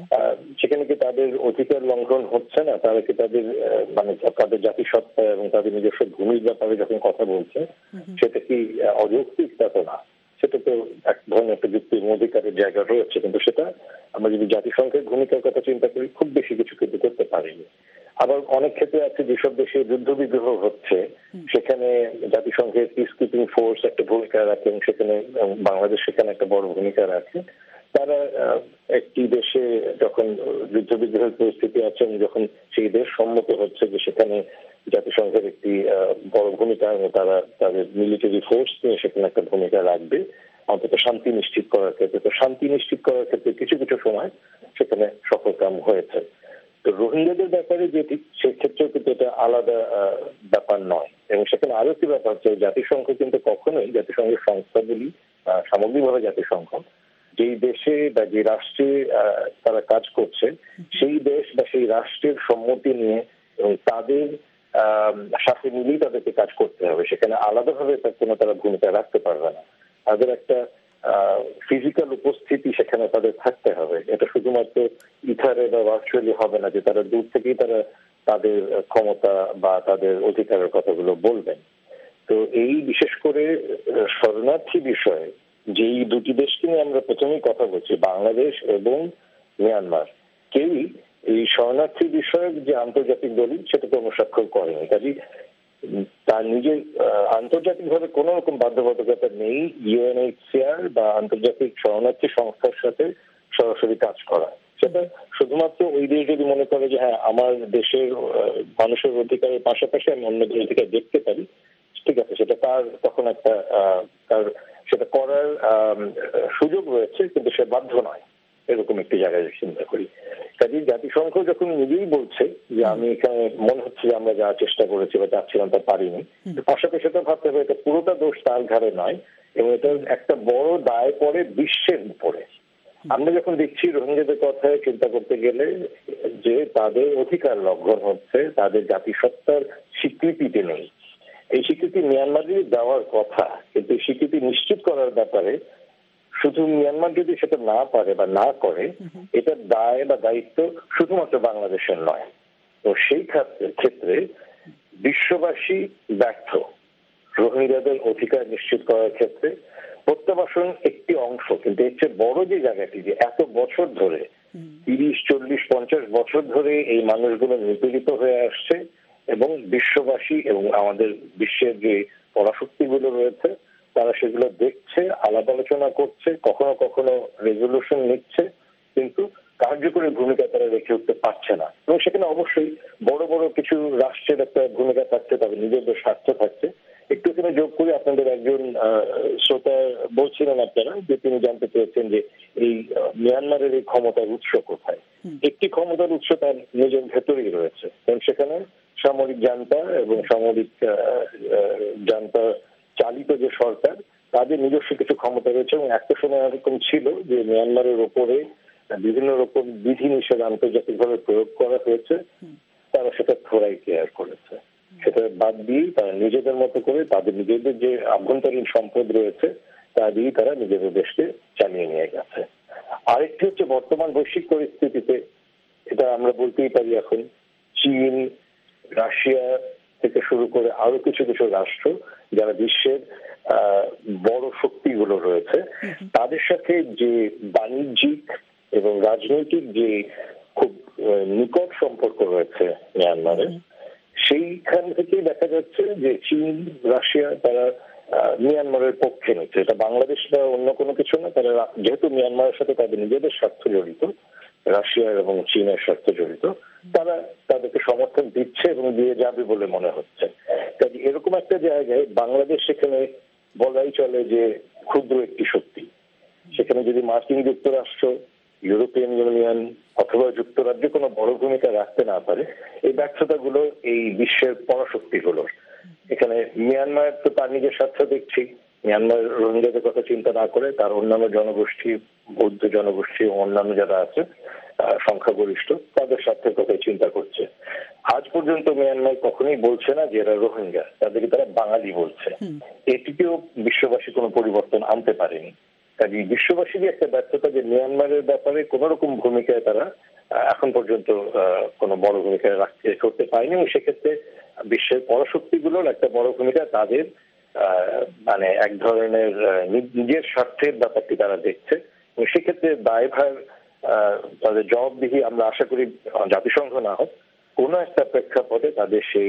সেখানে কি তাদের অধিকার লঙ্ঘন হচ্ছে না? তারা কি তাদের মানে তাদের জাতিসত্তা এবং তাদের নিজস্ব ভূমির ব্যাপারে যখন কথা বলছে, সেটা কি অযৌক্তিক? তা তো না, সেটা তো এক ধরনের একটা যুক্তি অধিকারের জায়গা রয়েছে। কিন্তু সেটা আমরা যদি জাতিসংঘের ভূমিকার কথা চিন্তা করি, খুব বেশি কিছু কিন্তু করতে পারিনি। আবার অনেক ক্ষেত্রে আছে যেসব দেশে যুদ্ধ বিগ্রহ হচ্ছে, সেখানে জাতিসংঘের পিস কিপিং ফোর্স একটা ভূমিকা রাখে এবং সেখানে বাংলাদেশ সেখানে একটা বড় ভূমিকা রাখে। তারা একটি দেশে যখন যুদ্ধ বিগ্রহের পরিস্থিতি আছে এবং যখন সেই দেশ সম্মত হচ্ছে যে সেখানে জাতিসংঘের একটি বড় ভূমিকা, তারা তাদের মিলিটারি ফোর্স নিয়ে সেখানে একটা ভূমিকা রাখবে অন্তত শান্তি নিশ্চিত করার ক্ষেত্রে। তো শান্তি নিশ্চিত করার ক্ষেত্রে কিছু কিছু সময় সেখানে সফলকাম হয়েছে। তো রোহিঙ্গাদের ব্যাপারে যেটি, সেক্ষেত্রেও কিন্তু এটা আলাদা ব্যাপার নয়। এবং সেখানে আরো একটি ব্যাপার হচ্ছে, জাতিসংঘ কিন্তু কখনোই, জাতিসংঘের সংস্থাগুলি সামগ্রিকভাবে জাতিসংঘ যেই দেশে বা যে রাষ্ট্রে তারা কাজ করছে, সেই দেশ বা সেই রাষ্ট্রের সম্মতি নিয়ে এবং তাদের সাথে মিলিয়ে তাদেরকে কাজ করতে হবে। সেখানে আলাদাভাবে কোনো তারা ভূমিকা রাখতে পারবে না। তাদের একটা ফিজিক্যাল উপস্থিতি সেখানে তাদের থাকতে হবে। এটা শুধুমাত্র ইথারে বা ভার্চুয়ালি হবে না যে তারা দূর থেকেই তারা তাদের ক্ষমতা বা তাদের অধিকারের কথাগুলো বলবেন। তো এই বিশেষ করে শরণার্থী বিষয়ে যেই দুটি দেশকে নিয়ে আমরা প্রথমেই কথা বলছি, বাংলাদেশ এবং মিয়ানমার, কেউই এই শরণার্থী বিষয়ক যে আন্তর্জাতিক দলিল সেটাকে অনুস্বাক্ষর করেনি। কাজেই তার নিজের আন্তর্জাতিকভাবে কোন রকম বাধ্যবাধকতা নেই ইউএনএইচসিআর বা আন্তর্জাতিক শরণার্থী সংস্থার সাথে সরাসরি কাজ করা। সেটা শুধুমাত্র ওই দেশ যদি মনে করে যে হ্যাঁ আমার দেশের মানুষের অধিকারের পাশাপাশি আমি অন্যদের অধিকার দেখতে পারি, ঠিক আছে, সেটা তার তখন একটা তার সেটা করার সুযোগ রয়েছে, কিন্তু সে বাধ্য নয়। এরকম একটি জায়গায় চিন্তা করি। কাজেই জাতিসংঘ যখন নিজেই বলছে যে আমি এখানে মনে হচ্ছে যে আমরা যা চেষ্টা করেছি বা যাচ্ছিলাম তা পারিনি, পাশাপাশি সেটা ভাবতে হবে এটা পুরোটা দোষ তার ঘাড়ে নয় এবং এটা একটা বড় দায় পড়ে বিশ্বের উপরে। আমরা যখন দেখছি রোহিঙ্গাদের কথায় চিন্তা করতে গেলে যে তাদের অধিকার লঙ্ঘন হচ্ছে, তাদের জাতিসত্তার স্বীকৃতিতে নেই। এই স্বীকৃতি মিয়ানমারের দেওয়ার কথা, কিন্তু স্বীকৃতি নিশ্চিত করার ব্যাপারে শুধু মিয়ানমার যদি সেটা না পারে বা না করে, এটার দায় বা দায়িত্ব শুধুমাত্র বাংলাদেশের নয়। তো সেই ক্ষেত্রে বিশ্ববাসী ব্যর্থ রোহিঙ্গাদের অধিকার নিশ্চিত করার ক্ষেত্রে। প্রত্যাবাসন একটি অংশ, কিন্তু এর চেয়ে বড় যে জায়গাটি, যে এত বছর ধরে তিরিশ চল্লিশ পঞ্চাশ বছর ধরে এই মানুষগুলো নিপীড়িত হয়ে আসছে এবং বিশ্ববাসী এবং আমাদের বিশ্বের যে পরাশক্তিগুলো রয়েছে তারা সেগুলো দেখছে, আলাপ আলোচনা করছে, কখনো কখনো রেজলিউশন নিচ্ছে, কিন্তু কার্যকরী ভূমিকা তারা রেখে উঠতে পারছে না। এবং সেখানে অবশ্যই বড় বড় কিছু রাষ্ট্রের একটা ভূমিকা থাকছে, তাদের নিজেদের স্বার্থ থাকছে। একটু এখানে যোগ করে আপনাদের একজন শ্রোতা বলছিলেন আপনারা যে তিনি জানতে চেয়েছেন যে এই মিয়ানমারের এই ক্ষমতার উৎস কোথায়। একটি ক্ষমতার উৎস তার নিজের ভেতরেই রয়েছে, কারণ সেখানে সামরিক জান্তা এবং সামরিক জান্তা চালিত যে সরকার, তাদের নিজস্ব কিছু ক্ষমতা রয়েছে। এবং একটা সময় এরকম ছিল যে মিয়ানমারের ওপরে বিভিন্ন রকম বিধি নিষেধ আন্তর্জাতিকভাবে প্রয়োগ করা হয়েছে, তারা সেটা থোড়াই কেয়ার করেছে। সেটা বাদ দিয়ে তারা নিজেদের মতো করে তাদের নিজেদের যে আভ্যন্তরীণ সম্পদ রয়েছে তা দিয়ে তারা নিজেদের দেশকে চালিয়ে নিয়ে গেছে। আরেকটি হচ্ছে বর্তমান বৈশ্বিক পরিস্থিতিতে, এটা আমরা বলতেই পারি এখন চীন, রাশিয়া থেকে শুরু করে আরো কিছু কিছু রাষ্ট্র যারা বিশ্বের বড় শক্তিগুলো রয়েছে, তাদের সাথে যে বাণিজ্যিক এবং রাজনৈতিক যে খুব নিকট সম্পর্ক রয়েছে মিয়ানমারের, সেইখান থেকেই দেখা যাচ্ছে যে চীন, রাশিয়া তারা মিয়ানমারের পক্ষে নিচ্ছে। এটা বাংলাদেশ বা অন্য কোনো কিছু না, তারা যেহেতু মিয়ানমারের সাথে তাদের নিজেদের স্বার্থ জড়িত, রাশিয়া এবং চীনের স্বার্থ জড়িত, তারা তাদেরকে সমর্থন দিচ্ছে এবং দিয়ে যাবে বলে মনে হচ্ছে। কাজে এরকম একটা জায়গায় বাংলাদেশ সেখানে বলাই চলে যে ক্ষুদ্র একটি শক্তি। সেখানে যদি মার্কিন যুক্তরাষ্ট্র, ইউরোপিয়ান ইউনিয়ন অথবা যুক্তরাজ্য কোনো বড় ভূমিকা রাখতে না পারে, এই ব্যর্থতাগুলো এই বিশ্বের পরাশক্তিগুলোর। এখানে মিয়ানমার তো তার নিজের স্বার্থ দেখছি, মিয়ানমার রোহিঙ্গাদের কথা চিন্তা না করে তার অন্যান্য জনগোষ্ঠী, বৌদ্ধ জনগোষ্ঠী ও অন্যান্য যারা আছে সংখ্যাগরিষ্ঠ, তাদের স্বার্থের কথাই চিন্তা করছে। আজ পর্যন্ত মিয়ানমার কখনোই বলছে না যে এরা রোহিঙ্গা, তাদেরকে তারা বাঙালি বলছে। এটিকেও বিশ্ববাসী কোনো পরিবর্তন আনতে পারেনি। কাজে বিশ্ববাসীরই একটা ব্যর্থতা যে মিয়ানমারের ব্যাপারে কোন রকম ভূমিকায় তারা এখন পর্যন্ত কোনো বড় ভূমিকা রাখতে করতে পারেনি। এবং সেক্ষেত্রে বিশ্বের পরাশক্তিগুলোর একটা বড় ভূমিকা তাদের মানে এক ধরনের নিজের স্বার্থের ব্যাপারটি তারা দেখছে। এবং সেক্ষেত্রে দায়ভার তাদের জবাবদিহি আমরা আশা করি জাতিসংঘ না হোক, কোনো একটা প্রেক্ষাপটে তাদের সেই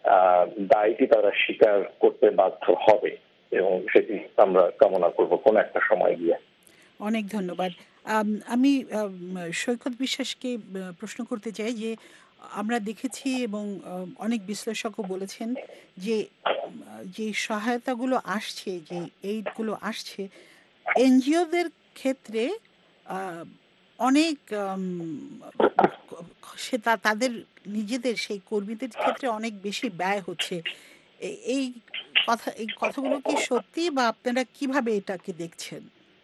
দায়টি তারা স্বীকার করতে বাধ্য হবে এবং সেটি আমরা কামনা করব কোন একটা সময় গিয়ে। অনেক ধন্যবাদ। আমি সৈকত বিশ্বাসকে প্রশ্ন করতে চাই যে আমরা দেখেছি এবং অনেক বিশ্লেষকও বলেছেন যে যে সহায়তাগুলো আসছে, যে এইডগুলো আসছে, এনজিওদের ক্ষেত্রে অনেক সে তাদের নিজেদের সেই কর্মীদের ক্ষেত্রে অনেক বেশি ব্যয় হচ্ছে। এই কথা এই কথাগুলো কি সত্যি, বা আপনারা কিভাবে এটাকে দেখছেন?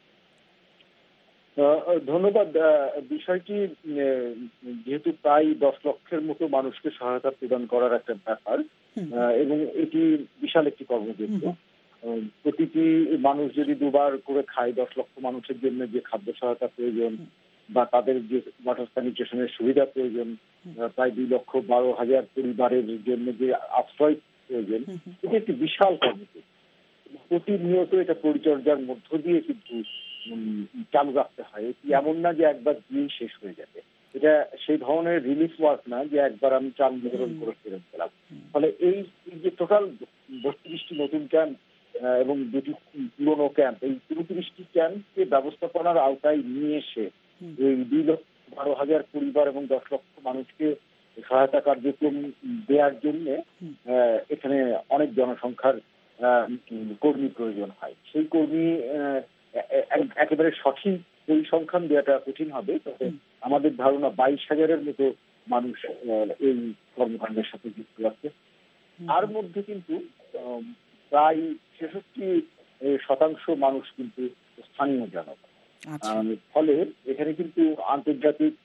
ধন্যবাদ। বিষয়টি যেহেতু প্রায় দশ লক্ষের মতো মানুষকে সহায়তা প্রদান করার একটা ব্যাপার এবং এটি বিশাল একটি কর্মযজ্ঞ। প্রতিটি মানুষ যদি দুবার করে খায়, দশ লক্ষ মানুষের জন্য যে খাদ্য সহায়তা প্রয়োজন বা তাদের যে ওয়াটার স্যানিটেশনের সুবিধা প্রয়োজন, প্রায় দুই লক্ষ বারো হাজার পরিবারের জন্য যে আশ্রয় প্রয়োজন, এটা একটি বিশাল কর্মযজ্ঞ। প্রতিনিয়ত এটা পরিচর্যার মধ্য দিয়ে কিন্তু চালু রাখতে হয়। এটি এমন না যে একবার দিয়েই শেষ হয়ে যাবে। এটা সেই ধরনের রিলিফ ওয়ার্ক না যে একবার আমি চাল বিতরণ করে ফেরত পেলাম। ফলে এই যে টোটাল বত্রিশটি নতুন ক্যাম্প এবং দুটি পুরনো ক্যাম্প, এই চৌত্রিশটি ক্যাম্পকে ব্যবস্থাপনার আওতায় নিয়ে এসে এই দুই লক্ষ বারো হাজার পরিবার এবং দশ লক্ষ মানুষকে সহায়তা কার্যক্রম দেওয়ার জন্য এখানে অনেক জনসংখ্যার কর্মী প্রয়োজন হয়। সেই কর্মী একেবারে সঠিক পরিসংখ্যান দেওয়াটা কঠিন হবে, তবে আমাদের ধারণা বাইশ হাজারের মতো মানুষ এই কর্মকাণ্ডের সাথে যুক্ত আছে। তার মধ্যে কিন্তু প্রায় ছেষট্টি শতাংশ মানুষ কিন্তু স্থানীয় জনগণ। ফলে এখানে কিন্তু আন্তর্জাতিক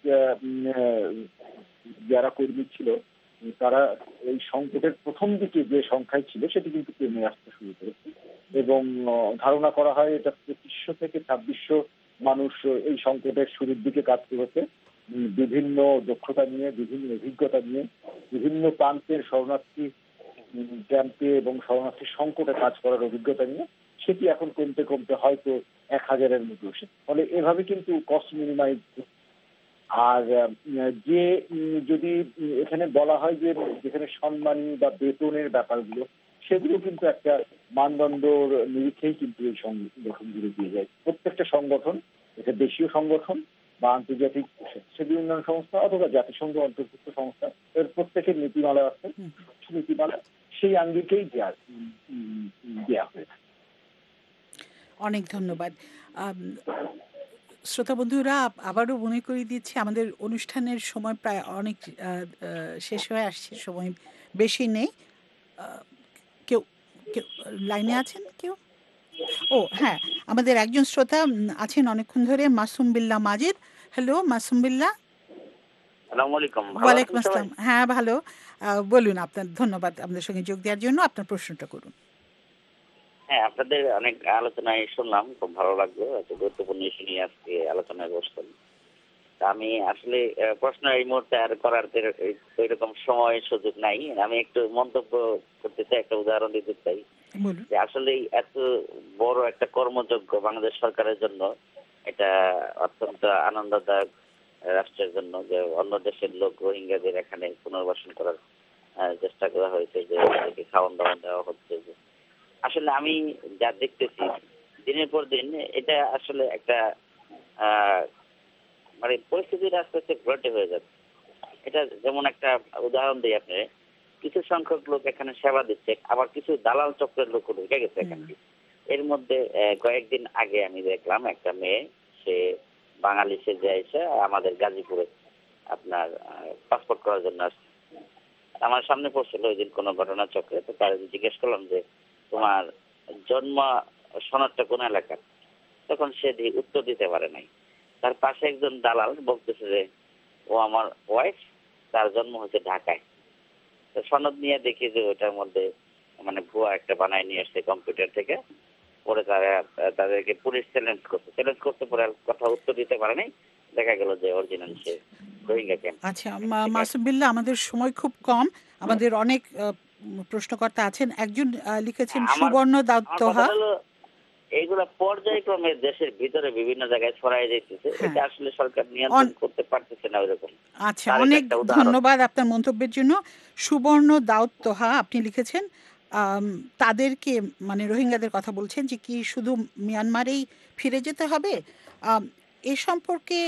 যারা কর্মী ছিল তারা এই সংকটের প্রথম দিকে যে সংখ্যায় ছিল সেটি কিন্তু কমে আসতে শুরু করেছে এবং ধারণা করা হয় এটা পঁচিশশো পঁচিশশো থেকে ছাব্বিশশো মানুষ এই সংকটের শুরুর দিকে কাজ করেছে, বিভিন্ন দক্ষতা নিয়ে, বিভিন্ন অভিজ্ঞতা নিয়ে, বিভিন্ন প্রান্তের শরণার্থী ক্যাম্পে এবং শরণার্থী সংকটে কাজ করার অভিজ্ঞতা নিয়ে। সেটি এখন কমতে কমতে হয়তো এক হাজারের মতো আসে। ফলে এভাবে কিন্তু কস্ট মিনিমাইজ। আর যে যদি এখানে বলা হয় যে যেখানে সম্মানী বা বেতনের ব্যাপারগুলো, সেগুলো কিন্তু একটা মানদণ্ডর নিরিখেই কিন্তু এই সংগঠনগুলো দিয়ে যায়। প্রত্যেকটা সংগঠন, এটা দেশীয় সংগঠন বা আন্তর্জাতিক সেবী উন্নয়ন সংস্থা অথবা জাতিসংঘ অন্তর্ভুক্ত সংস্থা, এর প্রত্যেকের নীতিমালা আছে, নীতিমালা সেই আঙ্গিকেই দেওয়া দেওয়া হয়েছে। অনেক ধন্যবাদ। শ্রোতা বন্ধুরা, আবারও মনে করিয়ে দিচ্ছি আমাদের অনুষ্ঠানের সময় প্রায় অনেক শেষ হয়ে আসছে, সময় বেশি নেই। কেউ কেউ লাইনে আছেন? কেউ? ও হ্যাঁ, আমাদের একজন শ্রোতা আছেন অনেকক্ষণ ধরে, মাসুম বিল্লাহ মাজেদ। হ্যালো মাসুম বিল্লাহ। ওয়ালাইকুম আসসালাম। হ্যাঁ ভালো, বলুন। আপনার ধন্যবাদ আমাদের সঙ্গে যোগ দেওয়ার জন্য। আপনার প্রশ্নটা করুন। হ্যাঁ, আপনাদের অনেক আলোচনায় শুনলাম, খুব ভালো লাগলো। এত গুরুত্বপূর্ণ ইস্যু নিয়ে আজকে আলোচনায় বসতাম। আমি আসলে প্রশ্ন এই মুহূর্তে আর করার ওই রকম সময় সুযোগ নাই। আমি একটু মন্তব্য করতে চাই, একটা উদাহরণ দিতে চাই যে আসলে এত বড় একটা কর্মযজ্ঞ বাংলাদেশ সরকারের জন্য, এটা অত্যন্ত আনন্দদায়ক রাষ্ট্রের জন্য যে অন্য দেশের লোক রোহিঙ্গাদের এখানে পুনর্বাসন করার চেষ্টা করা হয়েছে, যে তাদেরকে খাওয়ান দাওয়ান দেওয়া হচ্ছে। যে আসলে আমি যা দেখতেছি দিনের পর দিন, এটা আসলে একটা আহ মানে পরিস্থিতির আস্তে আস্তে ঘটে হয়ে যাচ্ছে। এটা যেমন একটা উদাহরণ দিই আপনি, কিছু সংখ্যক লোক এখানে সেবা দিচ্ছে, আবার কিছু দালাল চক্রের লোক ঢুকে গেছে এখানে। এর মধ্যে কয়েকদিন আগে আমি দেখলাম একটা মেয়ে, সে বাঙালি সেজে এসে আমাদের গাজীপুরে আপনার পাসপোর্ট করার জন্য আসছে। আমার সামনে পড়ছিল ওই দিন কোনো ঘটনা চক্রে। তো তার জিজ্ঞেস করলাম যে তোমার জন্ম সনদটা কোন এলাকার? তখন সে উত্তর দিতে পারে নাই। তার পাশে একজন দালাল বলতেছে যে ও আমার ওয়াইফ, তার জন্ম হচ্ছে ঢাকায়। তো সনদ নিয়ে দেখি যে ওইটার মধ্যে মানে ভুয়া একটা বানায় নিয়ে আসছে কম্পিউটার থেকে। পরে তারা তাদেরকে পুলিশ চ্যালেঞ্জ করছে, চ্যালেঞ্জ করতে পরে কথা উত্তর দিতে পারে নাই। দেখা গেল যে অরিজিনাল সে রোহিঙ্গা ক্যাম্প। আচ্ছা মাসুম বিল্লাহ, আমাদের সময় খুব কম, আমাদের অনেক প্রশ্নকর্তা আছেন। একজন লিখেছেন সুবর্ণ দাউতোহা। এইগুলা পর্যায়ক্রমে দেশের ভিতরে বিভিন্ন জায়গায় ছড়াই যাইতেছে, এটা আসলে সরকার নিয়ন্ত্রণ করতে পারতেছে না ওইরকম। আচ্ছা, অনেক ধন্যবাদ আপনার মন্তব্যের জন্য। সুবর্ণ দাউতোহা আপনি লিখেছেন তাদেরকে মানে রোহিঙ্গাদের কথা বলছেন যে কি শুধু মিয়ানমারেই ফিরে যেতে হবে? এ সম্পর্কে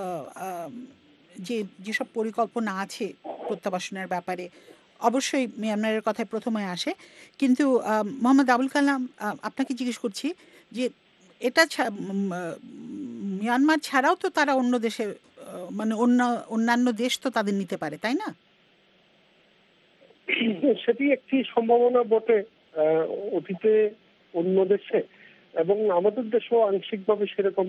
যে যেসব পরিকল্পনা আছে প্রত্যাবাসনের ব্যাপারে, অবশ্যই মিয়ানমারের কথায় প্রথমে আসে, কিন্তু মোহাম্মদ আবুল কালাম আপনাকে জিজ্ঞেস করছি যে এটা মিয়ানমার ছাড়াও তো তারা অন্য দেশে মানে অন্য অন্যান্য দেশ তো তাদের নিতে পারে, তাই না? সেটি একটি সম্ভাবনা বটে অতীতে অন্য দেশে, এবং আমাদের দেশেও আংশিকভাবে সেরকম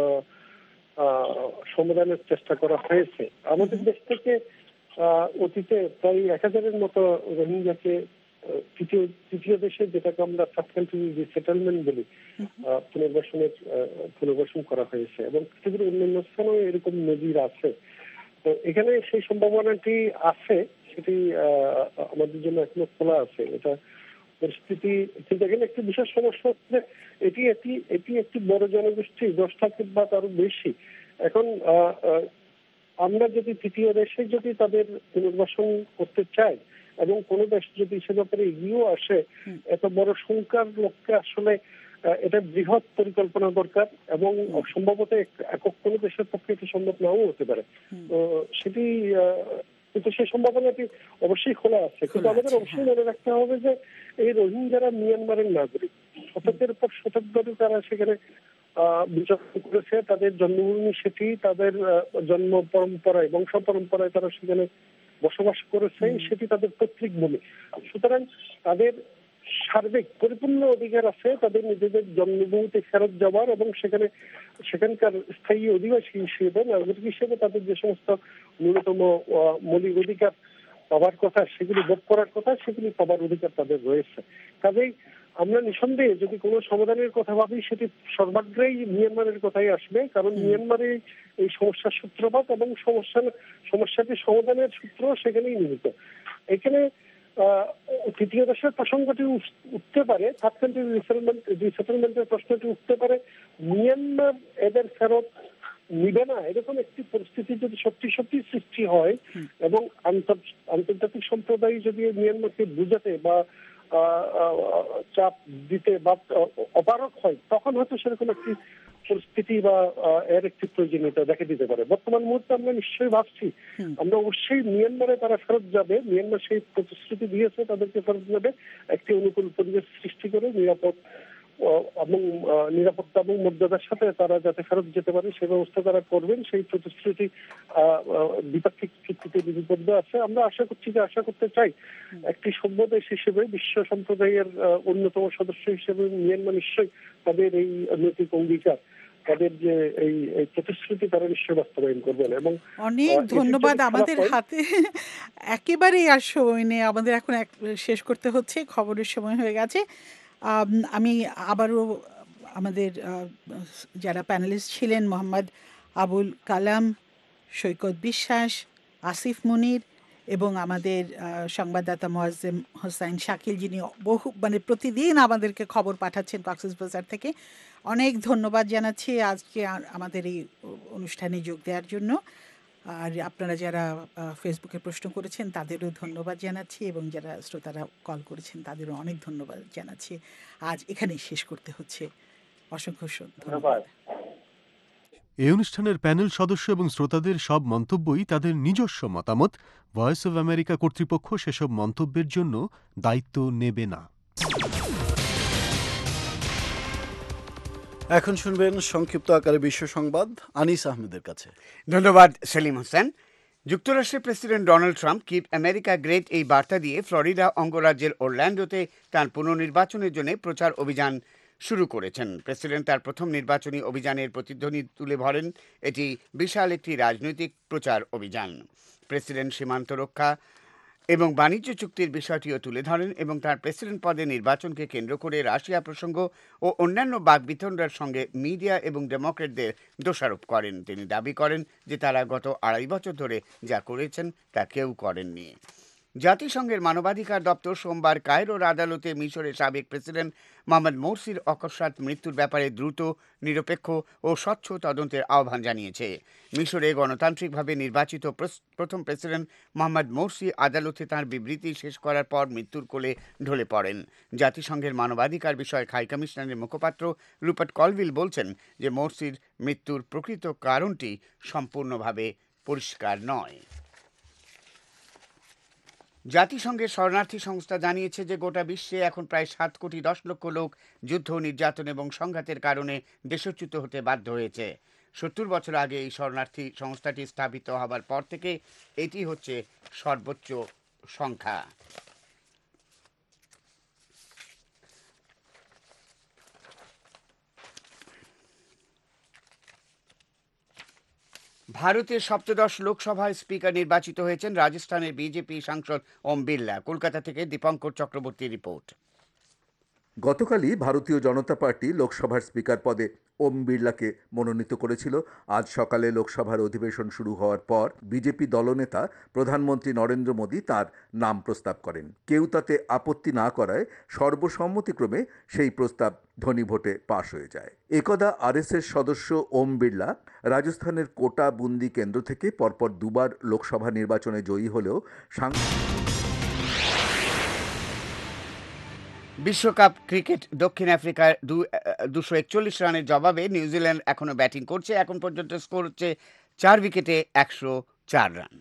সমাধানের চেষ্টা করা হয়েছে। আমাদের দেশ থেকে অতীতে প্রায় এক হাজারের মতো রোহিঙ্গাকে তৃতীয় তৃতীয় দেশে, যেটাকে আমরা সাব কান্ট্রি রিসেটেলমেন্ট বলি, পুনর্বাসনের পুনর্বাসন করা হয়েছে, এবং পৃথিবীর অন্যান্য স্থানেও এরকম নজির আছে। তো এখানে সেই সম্ভাবনাটি আছে, সেটি আমাদের জন্য এখনো খোলা আছে এটা পরিস্থিতি। কিন্তু এখানে একটি বিশেষ সমস্যা হচ্ছে এটি একটি এটি একটি বড় জনগোষ্ঠী, দশটা কিংবা তারও বেশি। এখন আমরা যদি তৃতীয় দেশে যদি তাদের পুনর্বাসন করতে চাই এবং কোনো দেশ যদি সে ব্যাপারে এগিয়েও আসে, এত বড় সংখ্যার লোককে আসলে এটা বৃহৎ পরিকল্পনা দরকার, এবং সম্ভবত একক কোনো দেশের পক্ষে এটি সম্ভব নাও হতে পারে। তো সেটি কিন্তু সেই সম্ভাবনাটি অবশ্যই খোলা আছে। কিন্তু আমাদের অবশ্যই মনে রাখতে হবে যে এই রোহিঙ্গারা মিয়ানমারের নাগরিক, শতকের পর শতক ধরে তারা সেখানে বিচরণ করেছে, তাদের জন্মভূমি সেটি, তাদের জন্ম পরম্পরায় বংশ পরম্পরায় তারা সেখানে বসবাস করেছে, সেটি তাদের পৈতৃক ভূমি। সুতরাং তাদের সার্বিক পরিপূর্ণ অধিকার আছে তাদের নিজেদের জন্মভূমিতে ফেরত যাওয়ার, এবং সেখানে সেখানকার স্থায়ী অধিবাসী হিসেবে, নাগরিক হিসেবে তাদের যে সমস্ত ন্যূনতম মৌলিক অধিকার পাওয়ার কথা, সেগুলি ভোগ করার কথা, সেগুলি পাওয়ার অধিকার তাদের রয়েছে। কাজেই আমরা নিঃসন্দেহে যদি কোনো সমাধানের কথা ভাবি, সেটি সর্বাগ্রেই মিয়ানমারের কথাই আসবে, কারণ মিয়ানমারে এই সমস্যার সূত্রপাত এবং সমস্যা সমস্যাটি সমাধানের সূত্র সেখানেই নিহিত। এখানে তৃতীয় দেশের প্রসঙ্গটি উঠতে পারে, থার্ড কান্ট্রি রিসেটলমেন্ট রিসেটলমেন্টের প্রশ্নটি উঠতে পারে। মিয়ানমার এদের ফেরত নিবে না এরকম একটি পরিস্থিতি যদি সত্যি সত্যি সৃষ্টি হয় এবং আন্তর্জাতিক সম্প্রদায় যদি মিয়ানমারকে বুঝাতে বা চাপ দিতে বা অপারক হয়, তখন হয়তো সেরকম একটি পরিস্থিতি বা এর একটি প্রয়োজনীয়তা দেখা দিতে পারে। বর্তমান মুহূর্তে আমরা নিশ্চয়ই ভাবছি আমরা অবশ্যই মিয়ানমারে তারা ফেরত যাবে, মিয়ানমার সেই প্রতিশ্রুতি দিয়েছে তাদেরকে ফেরত যাবে, একটি অনুকূল পরিবেশ সৃষ্টি করে নিরাপদ এবং নিরাপত্তা এবং মর্যাদার সাথে তারা যাতে ফেরত যেতে পারে সে ব্যবস্থা তারা করবেন, সেই প্রতিশ্রুতি দ্বিপাক্ষিক চুক্তিতে লিপিবদ্ধ আছে। আমরা আশা করছি যে আশা করতে চাই একটি সভ্য দেশ হিসেবে, বিশ্ব সম্প্রদায়ের অন্যতম সদস্য হিসেবে মিয়ানমার নিশ্চয়ই তাদের এই নৈতিক অঙ্গীকার, তাদের যে এই প্রতিশ্রুতি তারা নিশ্চয়ই বাস্তবায়ন করবেন। এবং অনেক ধন্যবাদ। আমাদের হাতে একেবারেই আর সময় নেই, আমাদের এখন শেষ করতে হচ্ছে, খবরের সময় হয়ে গেছে। আমি আবারও আমাদের যারা প্যানেলিস্ট ছিলেন, মোহাম্মদ আবুল কালাম, সৈকত বিশ্বাস, আসিফ মুনির এবং আমাদের সংবাদদাতা মোয়াজ্জেম হোসাইন শাকিল, যিনি বহু মানে প্রতিদিন আমাদেরকে খবর পাঠাচ্ছেন কক্সবাজার থেকে, অনেক ধন্যবাদ জানাচ্ছি আজকে আমাদের এই অনুষ্ঠানে যোগ দেওয়ার জন্য। আর আপনারা যারা ফেসবুকে প্রশ্ন করেছেন তাদেরও ধন্যবাদ জানাচ্ছি এবং যারা শ্রোতারা কল করেছেন তাদেরও অনেক ধন্যবাদ জানাচ্ছি। আজ এখানেই শেষ করতে হচ্ছে। অসংখ্য ধন্যবাদ। এই অনুষ্ঠানের প্যানেল সদস্য এবং শ্রোতাদের সব মন্তব্যই তাদের নিজস্ব মতামত। ভয়েস অব আমেরিকা কর্তৃপক্ষ সেসব মন্তব্যের জন্য দায়িত্ব নেবে না। এখন শুনবেন সংক্ষিপ্ত আকারে বিশ্ব সংবাদ আনিস আহমেদের কাছে। ধন্যবাদ সেলিম হোসেন। যুক্তরাষ্ট্রের president Donald Trump keep America great এই বার্তা দিয়ে ফ্লোরিডা অঙ্গরাজ্যের ওরল্যান্ডোতে তাঁর পুনর্নির্বাচনের জন্য প্রচার অভিযান শুরু করেছেন। প্রেসিডেন্ট তার প্রথম নির্বাচনী অভিযানের প্রতিধ্বনি তুলে ধরেন। এটি বিশাল একটি রাজনৈতিক প্রচার অভিযান। প্রেসিডেন্ট সীমান্ত রক্ষা এবং বাণিজ্য চুক্তির বিষয়টিও তুলে ধরেন এবং তার প্রেসিডেন্ট পদে নির্বাচনকে কেন্দ্র করে রাশিয়া প্রসঙ্গ ও অন্যান্য বাকবিতণ্ডার সঙ্গে মিডিয়া এবং ডেমোক্রেটদের দোষারোপ করেন। তিনি দাবি করেন যে তারা গত আড়াই বছর ধরে যা করেছেন তা কেউ করেননি। জাতিসংঘের মানবাধিকার দপ্তর সোমবার কায়রোর আদালতে মিশরের সাবেক প্রেসিডেন্ট মোহাম্মদ মোরসির অকস্মাৎ মৃত্যুর ব্যাপারে দ্রুত, নিরপেক্ষ ও স্বচ্ছ তদন্তের আহ্বান জানিয়েছে। মিশরে গণতান্ত্রিকভাবে নির্বাচিত প্রথম প্রেসিডেন্ট মোহাম্মদ মোরসি আদালতে তাঁর বিবৃতি শেষ করার পর মৃত্যুর কোলে ঢলে পড়েন। জাতিসংঘের মানবাধিকার বিষয়ক হাই কমিশনারের মুখপাত্র রুপার্ট কলভিল বলছেন যে মোরসির মৃত্যুর প্রকৃত কারণটি সম্পূর্ণভাবে পরিষ্কার নয়। জাতিসংঘের শরণার্থী সংস্থা জানিয়েছে যে গোটা বিশ্বে এখন প্রায় সাত কোটি দশ লক্ষ লোক যুদ্ধ, নির্যাতন এবং সংঘাতের কারণে দেশচ্যুত হতে বাধ্য হয়েছে। সত্তর বছর আগে এই শরণার্থী সংস্থাটি স্থাপিত হবার পর থেকে এটি হচ্ছে সর্বোচ্চ সংখ্যা। ভারতের সপ্তদশ লোকসভায় স্পিকার নির্বাচিত হয়েছেন রাজস্থানের বিজেপি সাংসদ ওম বিড়লা। কলকাতা থেকে দীপঙ্কর চক্রবর্তী রিপোর্ট। গতকালই ভারতীয় জনতা পার্টি লোকসভার স্পিকার পদে ওম বিড়লাকে মনোনীত করেছিল। আজ সকালে লোকসভার অধিবেশন শুরু হওয়ার পর বিজেপি দলনেতা প্রধানমন্ত্রী নরেন্দ্র মোদী তার নাম প্রস্তাব করেন। কেউ তাতে আপত্তি না করায় সর্বসম্মতিক্রমে সেই প্রস্তাব ধ্বনি ভোটে পাশ হয়ে যায়। একদা আরএসএস সদস্য ওম বিড়লা রাজস্থানের কোটা বুন্দি কেন্দ্র থেকে পরপর দুবার লোকসভা নির্বাচনে জয়ী হলেও বিশ্বকাপ ক্রিকেট দক্ষিণ আফ্রিকার দুশো একচল্লিশ রানের জবাবে নিউজিল্যান্ড এখনো ব্যাটিং করছে। এখন পর্যন্ত স্কোর হচ্ছে চার উইকেটে একশো চার রান।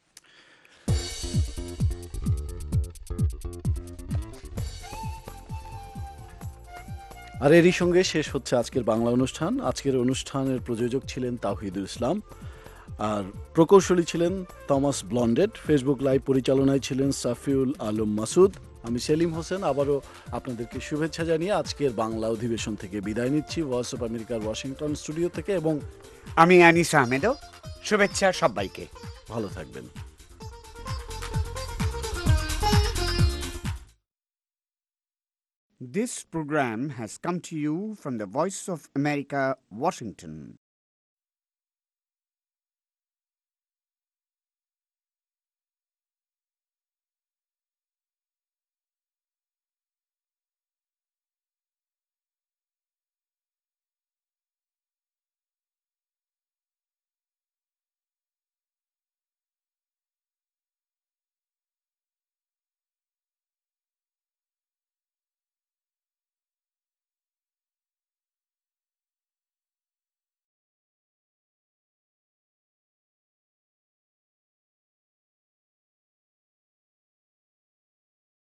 আর এরই সঙ্গে শেষ হচ্ছে আজকের বাংলা অনুষ্ঠান। আজকের অনুষ্ঠানের প্রযোজক ছিলেন তাওহিদুল ইসলাম, আর প্রকৌশলী ছিলেন থমাস ব্লন্ডেড। ফেসবুক লাইভ পরিচালনায় ছিলেন সাফিউল আলম মাসুদ। আমি সেলিম হোসেন আবারও আপনাদেরকে শুভেচ্ছা জানিয়ে আজকের বাংলা অধিবেশন থেকে বিদায় নিচ্ছি ভয়েস অফ আমেরিকার ওয়াশিংটন স্টুডিও থেকে। এবং আমি আনিস আহমেদও। শুভেচ্ছা সবাইকে, ভালো থাকবেন। This program has come to you from the Voice of America, Washington.